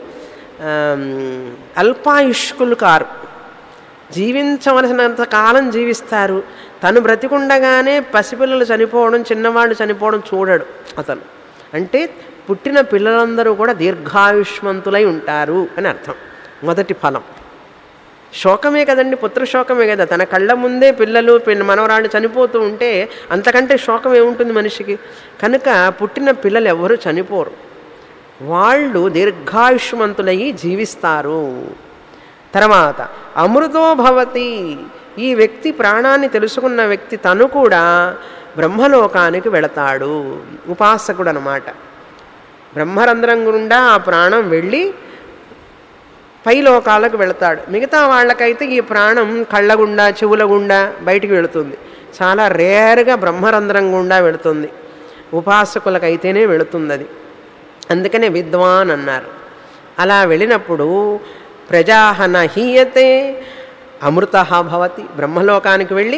అల్పాయుష్కులు కారు జీవించవలసినంత కాలం జీవిస్తారు తను బ్రతికుండగానే పసిపిల్లలు చనిపోవడం చిన్నవాళ్ళు చనిపోవడం చూడడు అతను అంటే పుట్టిన పిల్లలందరూ కూడా దీర్ఘాయుష్మంతులై ఉంటారు అని అర్థం మొదటి ఫలం శోకమే కదండి పుత్రశోకమే కదా తన కళ్ళ ముందే పిల్లలు మనవరాళ్ళు చనిపోతూ ఉంటే అంతకంటే శోకం ఏముంటుంది మనిషికి కనుక పుట్టిన పిల్లలు ఎవరు చనిపోరు వాళ్ళు దీర్ఘాయుష్మంతులయ్యి జీవిస్తారు తర్వాత అమృతో భవతి ఈ వ్యక్తి ప్రాణాన్ని తెలుసుకున్న వ్యక్తి తను కూడా బ్రహ్మలోకానికి వెళతాడు ఉపాసకుడు అన్నమాట బ్రహ్మరంధ్రం గుండా ఆ ప్రాణం వెళ్ళి పై లోకాలకు వెళతాడు మిగతా వాళ్ళకైతే ఈ ప్రాణం కళ్ళ గుండా చెవుల గుండా బయటికి వెళుతుంది చాలా రేర్గా బ్రహ్మరంధ్రం గుండా వెళుతుంది ఉపాసకులకైతేనే వెళుతుంది అది అందుకనే విద్వాన్ అన్నారు అలా వెళ్ళినప్పుడు ప్రజాః నహీయతే అమృతః భవతి బ్రహ్మలోకానికి వెళ్ళి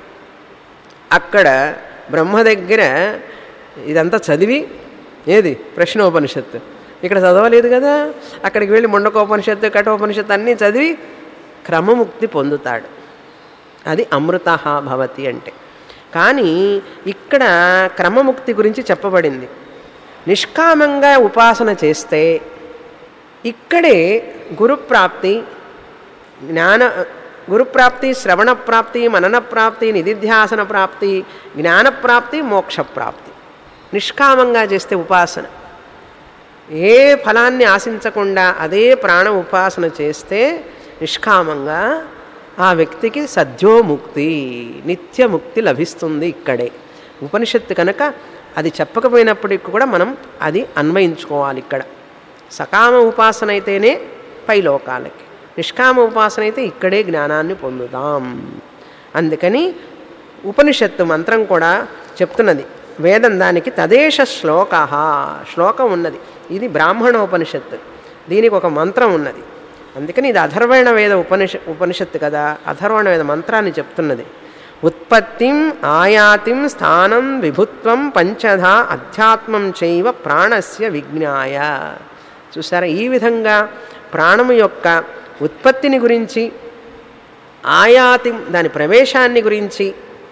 అక్కడ బ్రహ్మ దగ్గర ఇదంతా చదివి ఏది ప్రశ్నోపనిషత్తు ఇక్కడ చదవలేదు కదా అక్కడికి వెళ్ళి ముండకోపనిషత్తు కఠోపనిషత్తు అన్నీ చదివి క్రమముక్తి పొందుతాడు అది అమృతః భవతి అంటే కానీ ఇక్కడ క్రమముక్తి గురించి చెప్పబడింది నిష్కామంగా ఉపాసన చేస్తే ఇక్కడే గురుప్రాప్తి గురుప్రాప్తి శ్రవణప్రాప్తి మననప్రాప్తి నిధిధ్యాసన ప్రాప్తి జ్ఞానప్రాప్తి మోక్షప్రాప్తి నిష్కామంగా చేస్తే ఉపాసన ఏ ఫలాన్ని ఆశించకుండా అదే ప్రాణ ఉపాసన చేస్తే నిష్కామంగా ఆ వ్యక్తికి సద్యోముక్తి నిత్యముక్తి లభిస్తుంది ఇక్కడే ఉపనిషత్తు కనుక అది చెప్పకపోయినప్పటికీ కూడా మనం అది అన్వయించుకోవాలి ఇక్కడ సకామ ఉపాసన అయితేనే పై లోకాలకి నిష్కామ ఉపాసన అయితే ఇక్కడే జ్ఞానాన్ని పొందుతాం అందుకని ఉపనిషత్తు మంత్రం కూడా చెప్తున్నది వేదం దానికి తదేశ శ్లోకం ఉన్నది ఇది బ్రాహ్మణోపనిషత్తు దీనికి ఒక మంత్రం ఉన్నది అందుకని ఇది అథర్వణ వేద ఉపనిషత్తు కదా అథర్వణ వేద మంత్రాన్ని చెప్తున్నది ఉత్పత్తిం ఆయాతిం స్థానం విభుత్వం పంచధా అధ్యాత్మం చైవ ప్రాణస్య విజ్ఞాయ చూసారా ఈ విధంగా ప్రాణము యొక్క ఉత్పత్తిని గురించి ఆయాతిం దాని ప్రవేశాన్ని గురించి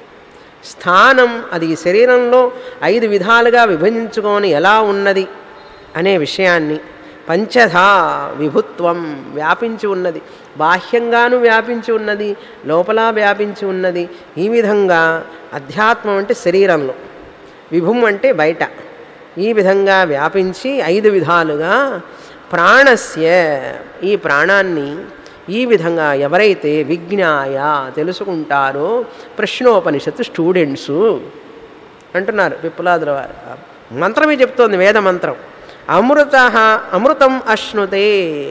స్థానం అది ఈ శరీరంలో 5 విధాలుగా విభజించుకొని ఎలా ఉన్నది అనే విషయాన్ని పంచధా విభుత్వం వ్యాపించి ఉన్నది బాహ్యంగాను వ్యాపించి ఉన్నది లోపల వ్యాపించి ఉన్నది ఈ విధంగా అధ్యాత్మం అంటే శరీరంలో విభుం అంటే బయట ఈ విధంగా వ్యాపించి 5 విధాలుగా ప్రాణస్య ఈ ప్రాణాన్ని ఈ విధంగా ఎవరైతే విజ్ఞాయ తెలుసుకుంటారో ప్రశ్నోపనిషత్తు స్టూడెంట్సు అంటున్నారు పిప్పలాదుల వారు మంత్రమే చెప్తోంది వేద మంత్రం అమృతం అశ్నుతే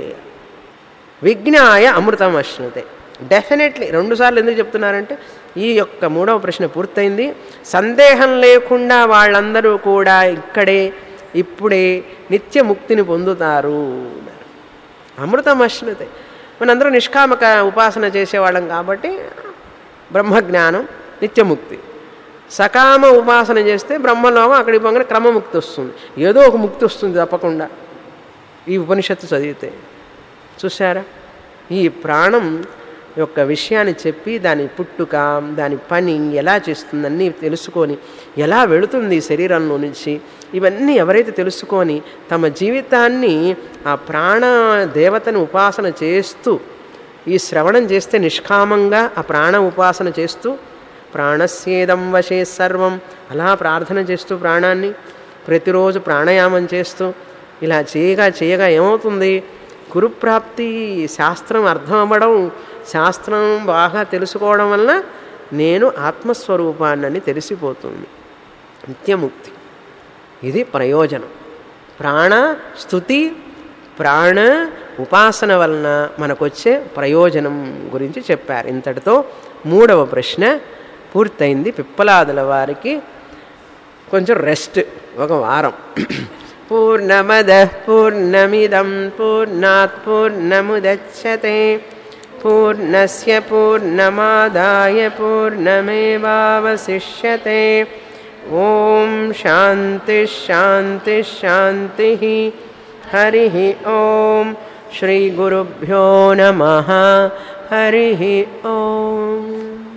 విజ్ఞాయ అమృతం అశ్నుతే డెఫినెట్లీ 2 సార్లు ఎందుకు చెప్తున్నారంటే ఈ యొక్క 3వ ప్రశ్న పూర్తయింది సందేహం లేకుండా వాళ్ళందరూ కూడా ఇక్కడే ఇప్పుడే నిత్యముక్తిని పొందుతారు అమృతం అశ్నుతే మనందరూ నిష్కామక ఉపాసన చేసేవాళ్ళం కాబట్టి బ్రహ్మజ్ఞానం నిత్యముక్తి సకామ ఉపాసన చేస్తే బ్రహ్మలోకం అక్కడికి పోగానే క్రమముక్తి వస్తుంది ఏదో ఒక ముక్తి వస్తుంది తప్పకుండా ఈ ఉపనిషత్తు చదివితే చూసారా, ఈ ప్రాణం యొక్క విషయాన్ని చెప్పి దాని పుట్టుక, దాని పని ఎలా చేస్తుందన్నీ తెలుసుకొని ఎలా వెళుతుంది శరీరంలో నుంచి, ఇవన్నీ ఎవరైతే తెలుసుకొని తమ జీవితాన్ని ఆ ప్రాణ దేవతని ఉపాసన చేస్తూ, ఈ శ్రవణం చేస్తే నిష్కామంగా ఆ ప్రాణ ఉపాసన చేస్తూ, ప్రాణస్యేదం వశే సర్వం అలా ప్రార్థన చేస్తూ, ప్రాణాన్ని ప్రతిరోజు ప్రాణాయామం చేస్తూ ఇలా చేయగా చేయగా ఏమవుతుంది, గురుప్రాప్తి, శాస్త్రం అర్థం అవ్వడం, శాస్త్రం బాగా తెలుసుకోవడం వలన నేను ఆత్మస్వరూపాన్ని తెలిసిపోతుంది, నిత్యముక్తి. ఇది ప్రయోజనం. ప్రాణ స్తుతి, ప్రాణ ఉపాసన వలన మనకొచ్చే ప్రయోజనం గురించి చెప్పారు. ఇంతటితో 3వ ప్రశ్న పూర్తయింది. పిప్పలాదుల వారికి కొంచెం రెస్ట్, ఒక వారం. పూర్ణమదః పూర్ణమిదం పూర్ణాత్ పూర్ణముదచ్యతే పూర్ణస్య పూర్ణమాదాయ పూర్ణమేవావశిష్యతే. ఓం శాంతి శాంతి శాంతి. హరి ఓం. శ్రీ గురుభ్యో నమః. హరి ఓం.